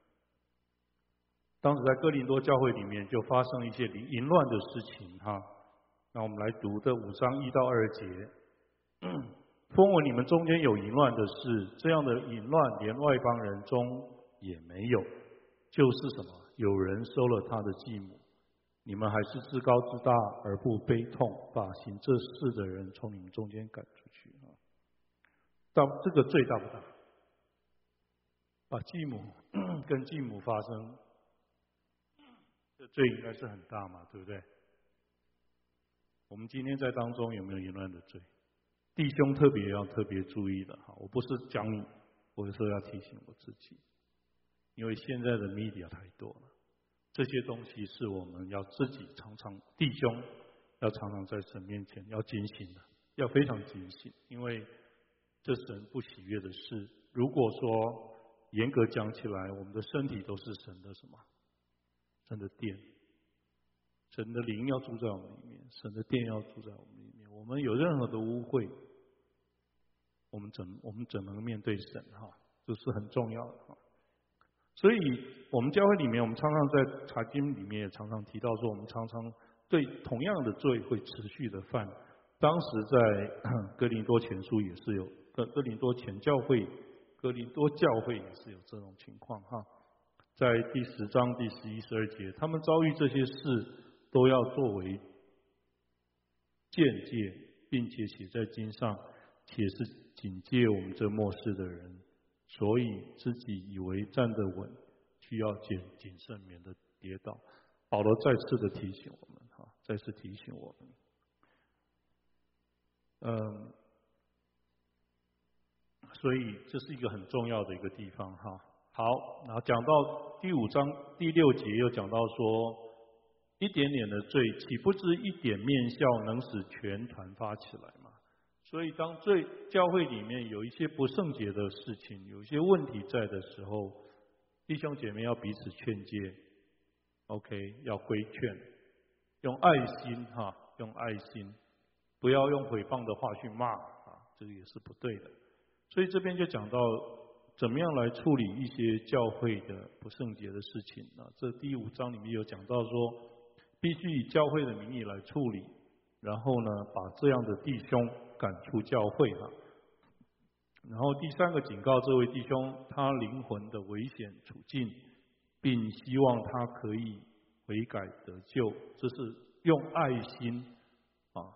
当时在哥林多教会里面就发生一些淫乱的事情哈。那我们来读这五章一到二节。风闻你们中间有淫乱的事，这样的淫乱连外邦人中也没有，就是什么？有人收了他的继母。你们还是自高自大而不悲痛，把行这事的人从你们中间赶出去啊！到这个罪大不大？把继母跟继母发生，这罪应该是很大嘛，对不对？我们今天在当中有没有淫乱的罪？弟兄特别要特别注意的哈，我不是讲你，我有时候要提醒我自己，因为现在的 media 太多了。这些东西是我们要自己常常弟兄要常常在神面前要警醒的，要非常警醒，因为这神不喜悦的事。如果说严格讲起来，我们的身体都是神的什么？神的殿，神的灵要住在我们里面，神的殿要住在我们里面。我们有任何的污秽，我们怎我们怎能面对神哈？这是很重要的哈。所以我们教会里面，我们常常在查经里面也常常提到说，我们常常对同样的罪会持续的犯。当时在哥林多前书也是有，哥哥林多前教会、哥林多教会也是有这种情况哈。在第十章第十一、十二节，他们遭遇这些事，都要作为鉴戒，并且写在经上，且是警戒我们这末世的人。所以自己以为站得稳，需要谨谨慎，免得跌倒。保罗再次的提醒我们，哈，再次提醒我们。嗯，所以这是一个很重要的一个地方，哈。好，然后讲到第五章第六节，又讲到说，一点点的罪，岂不知一点面笑能使全团发起来吗？所以，当罪教会里面有一些不圣洁的事情，有一些问题在的时候，弟兄姐妹要彼此劝诫 ，OK， 要规劝，用爱心哈，用爱心，不要用诽谤的话去骂啊，这个也是不对的。所以这边就讲到怎么样来处理一些教会的不圣洁的事情啊。这第五章里面有讲到说，必须以教会的名义来处理，然后呢，把这样的弟兄赶出教会哈。然后第三个警告这位弟兄，他灵魂的危险处境，并希望他可以悔改得救，这是用爱心啊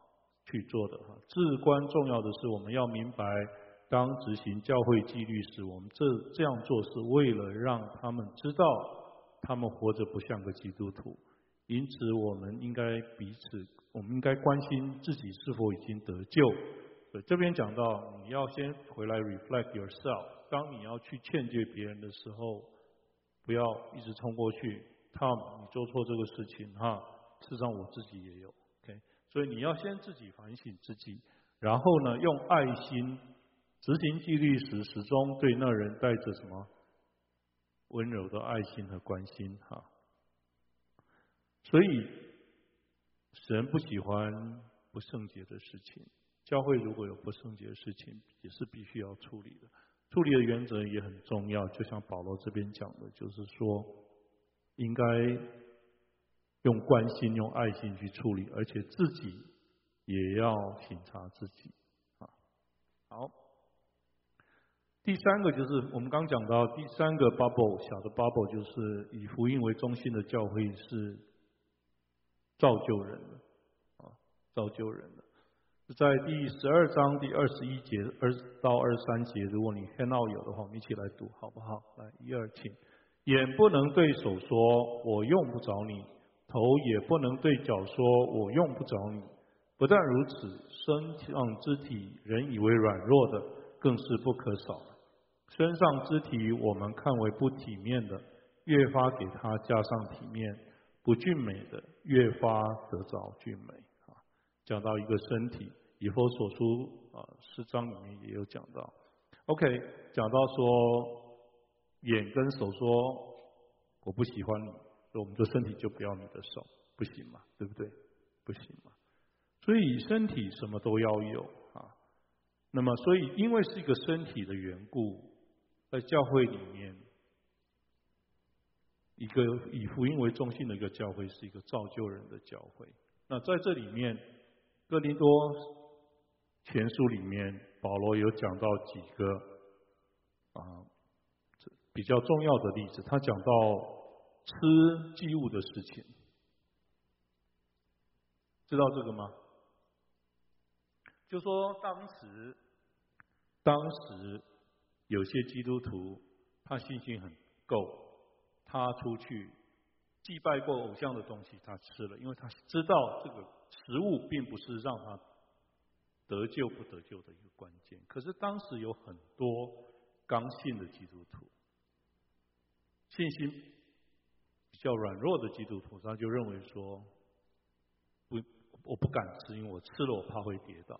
去做的哈。至关重要的是，我们要明白，当执行教会纪律时，我们这这样做是为了让他们知道，他们活着不像个基督徒。因此，我们应该彼此，我们应该关心自己是否已经得救。所以这边讲到，你要先回来 reflect yourself。当你要去劝诫别人的时候，不要一直冲过去。Tom， 你做错这个事情哈，事实上我自己也有 ，OK。所以你要先自己反省自己，然后呢，用爱心执行纪律时，始终对那人带着什么温柔的爱心和关心哈。所以，神不喜欢不圣洁的事情。教会如果有不圣洁的事情，也是必须要处理的。处理的原则也很重要，就像保罗这边讲的，就是说，应该用关心、用爱心去处理，而且自己也要省察自己。啊，好。第三个就是我们刚讲到第三个 bubble， 小的 bubble 就是以福音为中心的教会是造就人的，啊，造就人的。在第十二章第二十一节二到二十三节，如果你 handout 有的话，我们一起来读好不好？来，一二，请。眼不能对手说我用不着你，头也不能对脚说我用不着你。不但如此，身上肢体人以为软弱的，更是不可少的。身上肢体我们看为不体面的，越发给它加上体面；不俊美的，越发得着俊美。啊，讲到一个身体，以弗所书啊四章里面也有讲到。OK， 讲到说眼跟手说我不喜欢你，所以我们的身体就不要你的手，不行嘛，对不对？不行嘛。所以身体什么都要有啊。那么，所以因为是一个身体的缘故，在教会里面，一个以福音为中心的一个教会是一个造就人的教会。那在这里面，哥林多前书里面，保罗有讲到几个啊比较重要的例子。他讲到吃祭物的事情，知道这个吗？就说当时，当时有些基督徒他信心很够，他出去祭拜过偶像的东西他吃了，因为他知道这个食物并不是让他得救不得救的一个关键。可是当时有很多刚信的基督徒，信心比较软弱的基督徒，他就认为说不，我不敢吃，因为我吃了我怕会跌倒。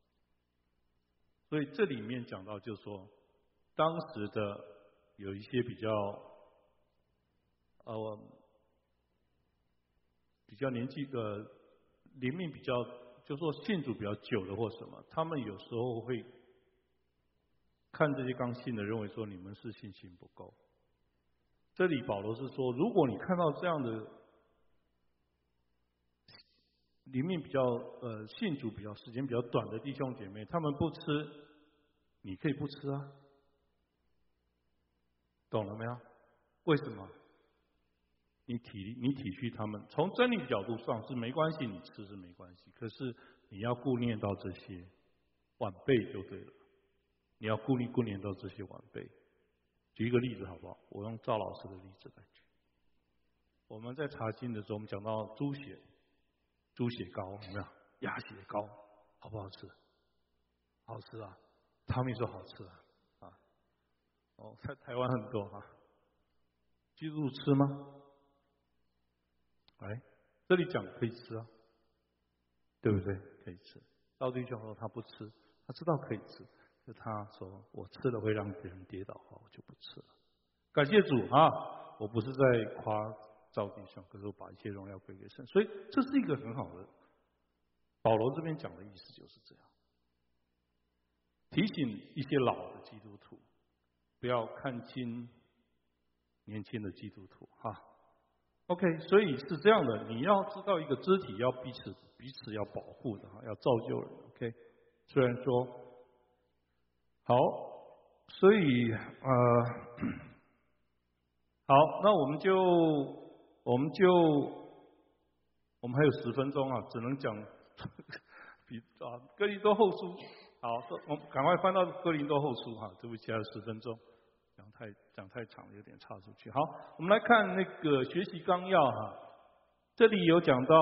所以这里面讲到，就是说，当时的有一些比较，呃，比较年纪的灵命比较，就说信主比较久的或什么，他们有时候会看这些刚信的，认为说你们是信心不够。这里保罗是说，如果你看到这样的灵命比较呃信主比较时间比较短的弟兄姐妹，他们不吃，你可以不吃啊，懂了没有？为什么？你体你体恤他们，从真理的角度上是没关系，你吃是没关系，可是你要顾念到这些晚辈就对了，你要顾虑顾念到这些晚辈。举一个例子好不好？我用赵老师的例子来举。我们在查经的时候，我们讲到猪血。猪血糕有没有？鸭血糕好不好吃？好吃啊！他们说好吃啊！啊，哦，在台湾很多啊。基督徒吃吗？哎，这里讲可以吃啊，对不对？可以吃。道弟兄说他不吃，他知道可以吃，就他说我吃了会让别人跌倒，好，我就不吃了。感谢主啊！我不是在夸赵弟兄，可是我把一切荣耀归给神，所以这是一个很好的。保罗这边讲的意思就是这样，提醒一些老的基督徒，不要看轻年轻的基督徒哈。OK， 所以是这样的，你要知道一个肢体要彼此彼此要保护的哈，要造就人。OK， 虽然说好，所以呃，好，那我们就我们就我们还有十分钟啊，只能讲比啊，哥林多后书，好，我们赶快翻到哥林多后书哈，对不起，还有十分钟，讲太讲太长了，有点岔出去。好，我们来看那个学习纲要哈，这里有讲到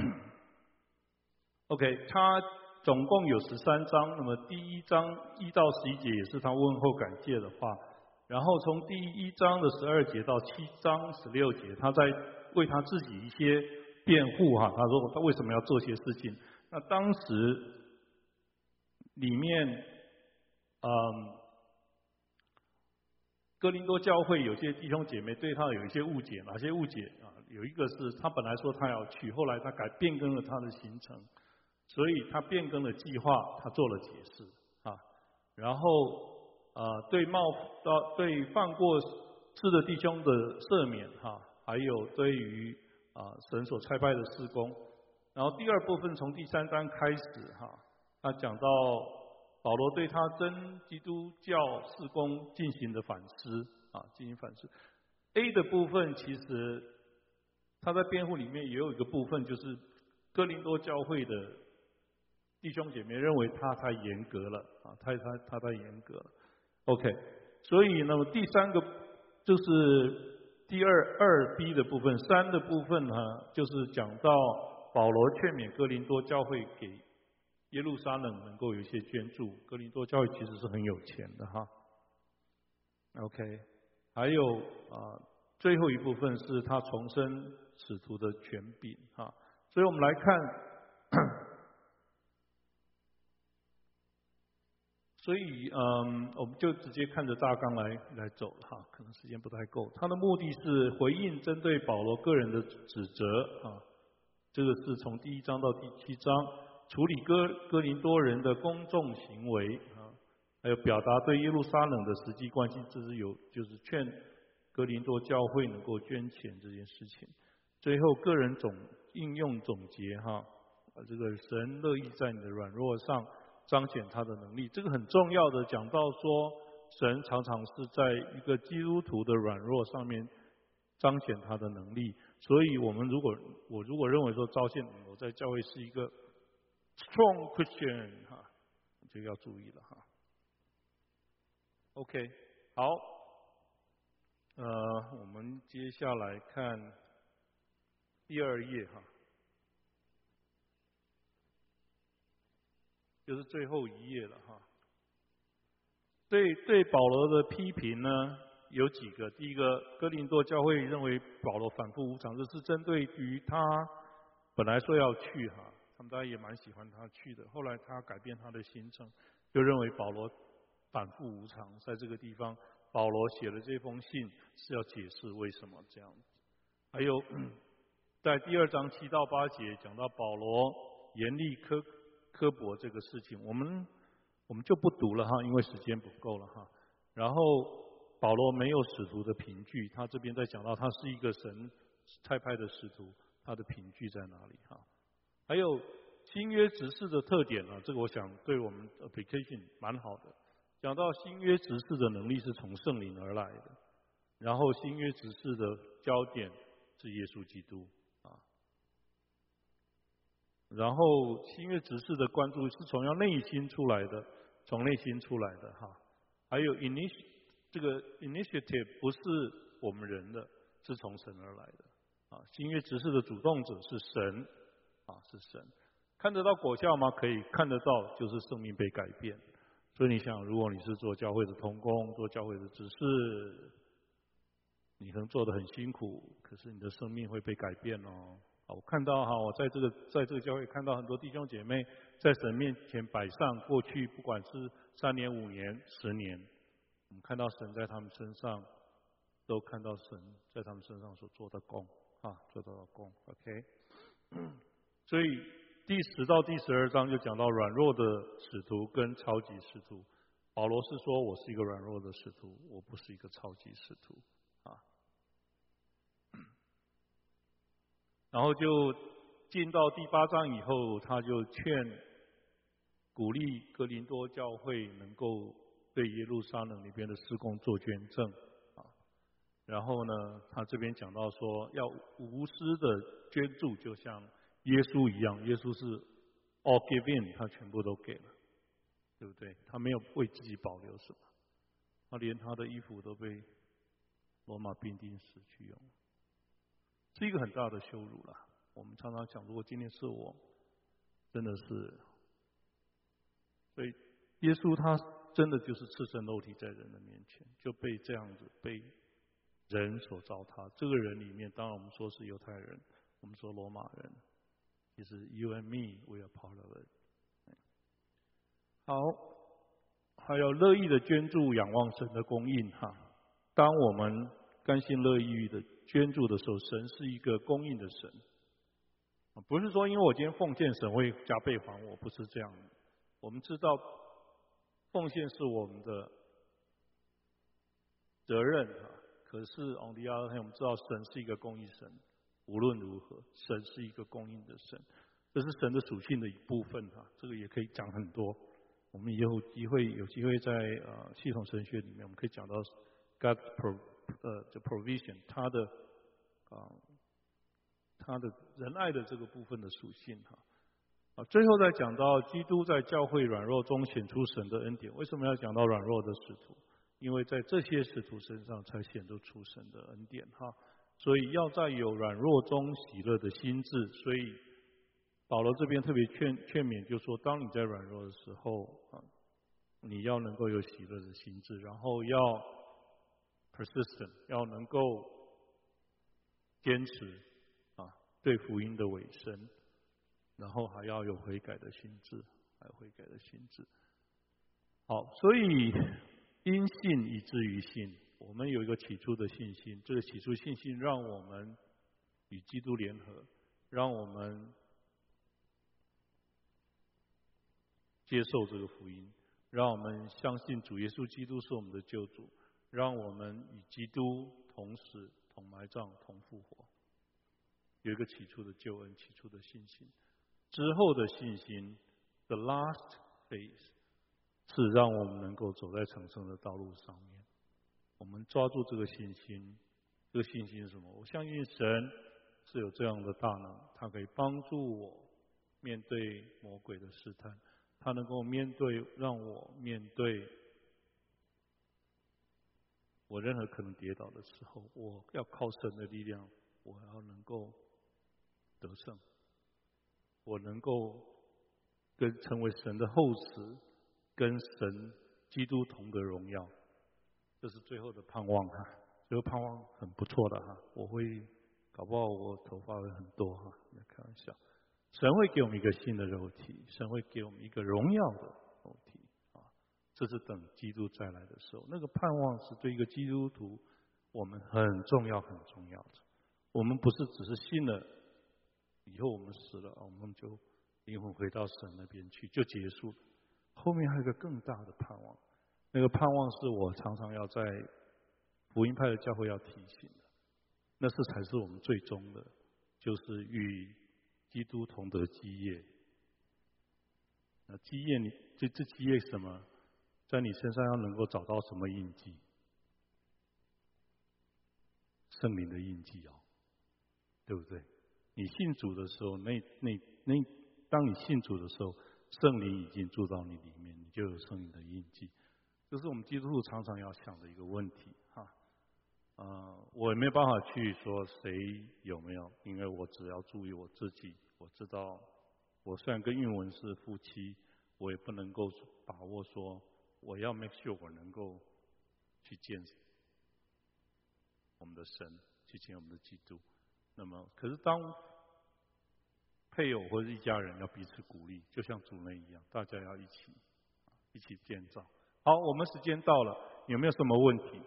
，OK， 他总共有十三章，那么第一章一到十一节也是他问候感谢的话，然后从第一章的十二节到七章十六节，他在为他自己一些辩护哈，他说他为什么要做些事情。那当时里面，嗯，哥林多教会有些弟兄姐妹对他有一些误解，哪些误解啊？有一个是他本来说他要去，后来他改变更了他的行程，所以他变更了计划，他做了解释啊。然后呃，对冒到对犯过事的弟兄的赦免哈，还有对于啊神所差派的事工。然后第二部分从第三章开始哈，他讲到保罗对他真基督教事工进行的反思啊，进行反思。A 的部分其实他在辩护里面也有一个部分，就是哥林多教会的弟兄姐妹认为他太严格了啊，太他他太严格了。OK， 所以那么第三个就是第二二 B 的部分，三的部分呢，就是讲到保罗劝勉哥林多教会给耶路撒冷能够有一些捐助，哥林多教会其实是很有钱的哈。OK， 还有啊、呃，最后一部分是他重申使徒的权柄哈，所以我们来看，所以嗯，我们就直接看着大纲来来走了哈，可能时间不太够。他的目的是回应针对保罗个人的指责啊。这个是从第一章到第七章，处理哥哥林多人的公众行为啊，还有表达对耶路撒冷的实际关系，这是有就是劝哥林多教会能够捐钱这件事情。最后个人总应用总结哈，啊，这个神乐意在你的软弱上彰显他的能力，这个很重要的讲到说，神常常是在一个基督徒的软弱上面彰显他的能力。所以我们如果我如果认为说昭宪我在教会是一个 strong Christian 哈，就要注意了哈。OK， 好，呃，我们接下来看第二页哈，就是最后一页了哈。对对保罗的批评呢？有几个，第一个，哥林多教会认为保罗反复无常，这是针对于他本来说要去哈，他们大家也蛮喜欢他去的，后来他改变他的行程，就认为保罗反复无常，在这个地方，保罗写了这封信是要解释为什么这样子。还有在第二章七到八节讲到保罗严厉苛刻薄这个事情，我们我们就不读了哈，因为时间不够了哈。然后保罗没有使徒的凭据，他这边在讲到他是一个神差派的使徒，他的凭据在哪里哈？还有新约执事的特点呢，这个我想对我们 application 蛮好的。讲到新约执事的能力是从圣灵而来的，然后新约执事的焦点是耶稣基督啊，然后新约执事的关注是从要内心出来的，从内心出来的哈。还有 initiative 这个 initiative 不是我们人的，是从神而来的啊。新约执事的主动者是神啊，是神。看得到果效吗？可以看得到，就是生命被改变。所以你想，如果你是做教会的同工，做教会的执事，你可能做得很辛苦，可是你的生命会被改变哦。好，我看到哈，我在这个在这个教会看到很多弟兄姐妹在神面前摆上过去，不管是三年、五年、十年，我们看到神在他们身上，都看到神在他们身上所做的工啊，做到的工。OK， 所以第十到第十二章就讲到软弱的使徒跟超级使徒。保罗是说我是一个软弱的使徒，我不是一个超级使徒啊。然后就进到第八章以后，他就劝鼓励哥林多教会能够对耶路撒冷里边的事工做捐赠啊。然后呢，他这边讲到说要无私的捐助，就像耶稣一样，耶稣是 all give in， 他全部都给了，对不对？他没有为自己保留什么，他连他的衣服都被罗马兵丁死去用，是一个很大的羞辱了。我们常常讲，如果今天是我，真的是，所以耶稣他真的就是赤身露体在人的面前，就被这样子被人所糟蹋。这个人里面，当然我们说是犹太人，我们说罗马人，其实 you and me we are part of it。好，还有乐意的捐助，仰望神的供应哈。当我们甘心乐意的捐助的时候，神是一个供应的神，不是说因为我今天奉献，神会加倍还我，不是这样的。我们知道奉献是我们的责任哈，可是 on the other hand， 我们知道神是一个公义神，无论如何，神是一个供应的神，这是神的属性的一部分哈。这个也可以讲很多。我们以后机会有机会在呃系统神学里面，我们可以讲到 God pro 呃的 provision， 他的啊、呃、他的仁爱的这个部分的属性哈。啊，最后再讲到基督在教会软弱中显出神的恩典。为什么要讲到软弱的使徒？因为在这些使徒身上才显露出神的恩典哈。所以要在有软弱中喜乐的心志。所以保罗这边特别劝劝勉，就说当你在软弱的时候啊，你要能够有喜乐的心志，然后要 persistent， 要能够坚持啊对福音的委身。然后还要有悔改的心志，还有悔改的心志。好，所以因信以至于信，我们有一个起初的信心，这个起初信心让我们与基督联合，让我们接受这个福音，让我们相信主耶稣基督是我们的救主，让我们与基督同死、同埋葬、同复活，有一个起初的救恩、起初的信心。之后的信心 ，the last phase， 是让我们能够走在成圣的道路上面。我们抓住这个信心，这个信心是什么？我相信神是有这样的大能，他可以帮助我面对魔鬼的试探，他能够面对，让我面对我任何可能跌倒的时候，我要靠神的力量，我要能够得胜。我能够跟成为神的后嗣，跟神基督同得荣耀，这是最后的盼望哈。这个盼望很不错的哈，我会搞不好我头发会很多哈，没开玩笑。神会给我们一个新的肉体，神会给我们一个荣耀的肉体啊，这是等基督再来的时候，那个盼望是对一个基督徒我们很重要很重要的。我们不是只是信了。以后我们死了，我们就灵魂回到神那边去，就结束了。后面还有一个更大的盼望，那个盼望是我常常要在福音派的教会要提醒的，那是才是我们最终的，就是与基督同得基业。那基业你这这基业什么？在你身上要能够找到什么印记？圣灵的印记哦，对不对？你信主的时候，那那那，当你信主的时候，圣灵已经住到你里面，你就有圣灵的印记。这是我们基督徒常常要想的一个问题哈。呃，我也没有办法去说谁有没有，因为我只要注意我自己。我知道，我虽然跟韵文是夫妻，我也不能够把握说我要 make sure 我能够去见我们的神，去见我们的基督。那么，可是当配偶或者一家人要彼此鼓励，就像主内一样，大家要一起一起建造。好，我们时间到了，有没有什么问题？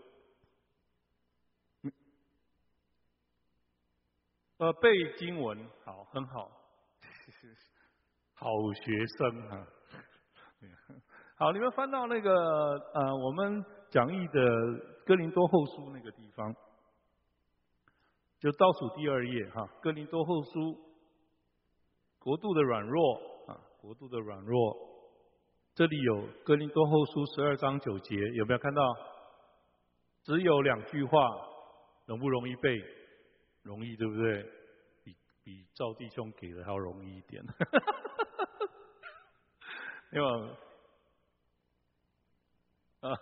呃，背经文，好，很好，好学生啊。好，你们翻到那个呃，我们讲义的哥林多后书那个地方。就倒数第二页哈，哥林多后书，国度的软弱啊，国度的软弱，这里有哥林多后书十二章九节，有没有看到？只有两句话，容不容易背？容易，对不对？比比赵弟兄给的还要容易一点。 没有，啊，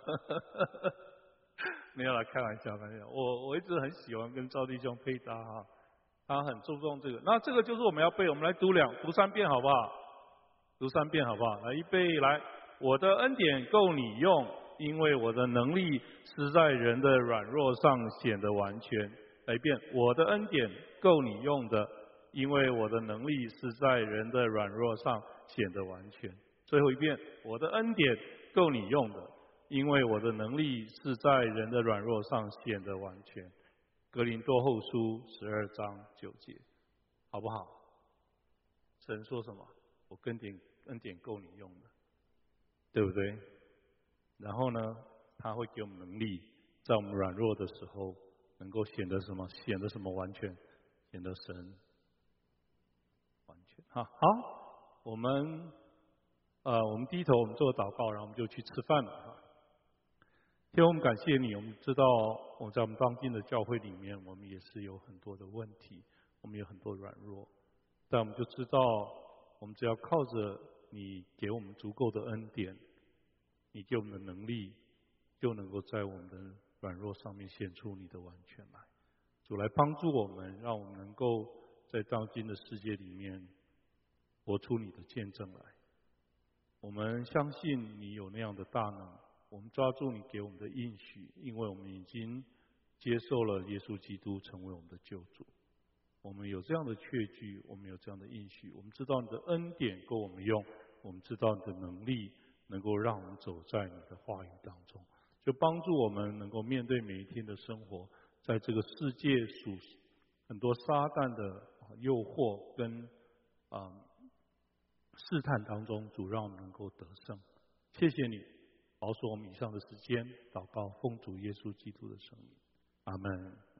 没有啦，开玩笑，开玩笑。我我一直很喜欢跟赵弟兄配搭哈，他很注重这个。那这个就是我们要背，我们来读两读三遍好不好？读三遍好不好？来，预备，来，我的恩典够你用，因为我的能力是在人的软弱上显得完全。来一遍，我的恩典够你用的，因为我的能力是在人的软弱上显得完全。最后一遍，我的恩典够你用的，因为我的能力是在人的软弱上显得完全。格林多后书十二章九节，好不好？神说什么？我恩典恩典够你用的，对不对？然后呢，他会给我们能力，在我们软弱的时候，能够显得什么？显得什么完全？显得神完全。好，好，我们呃，我们低头，我们做祷告，然后我们就去吃饭了。天父，我们感谢你，我们知道我们在我们当今的教会里面，我们也是有很多的问题，我们有很多软弱，但我们就知道，我们只要靠着你给我们足够的恩典，你给我们的能力，就能够在我们的软弱上面显出你的完全来。主来帮助我们，让我们能够在当今的世界里面活出你的见证来。我们相信你有那样的大能，我们抓住你给我们的应许，因为我们已经接受了耶稣基督成为我们的救主。我们有这样的确据，我们有这样的应许，我们知道你的恩典够我们用，我们知道你的能力能够让我们走在你的话语当中，就帮助我们能够面对每一天的生活，在这个世界属很多撒旦的诱惑跟啊、呃、试探当中，主让我们能够得胜。谢谢你保守我们以上的时间，祷告奉主耶稣基督的圣名，阿们。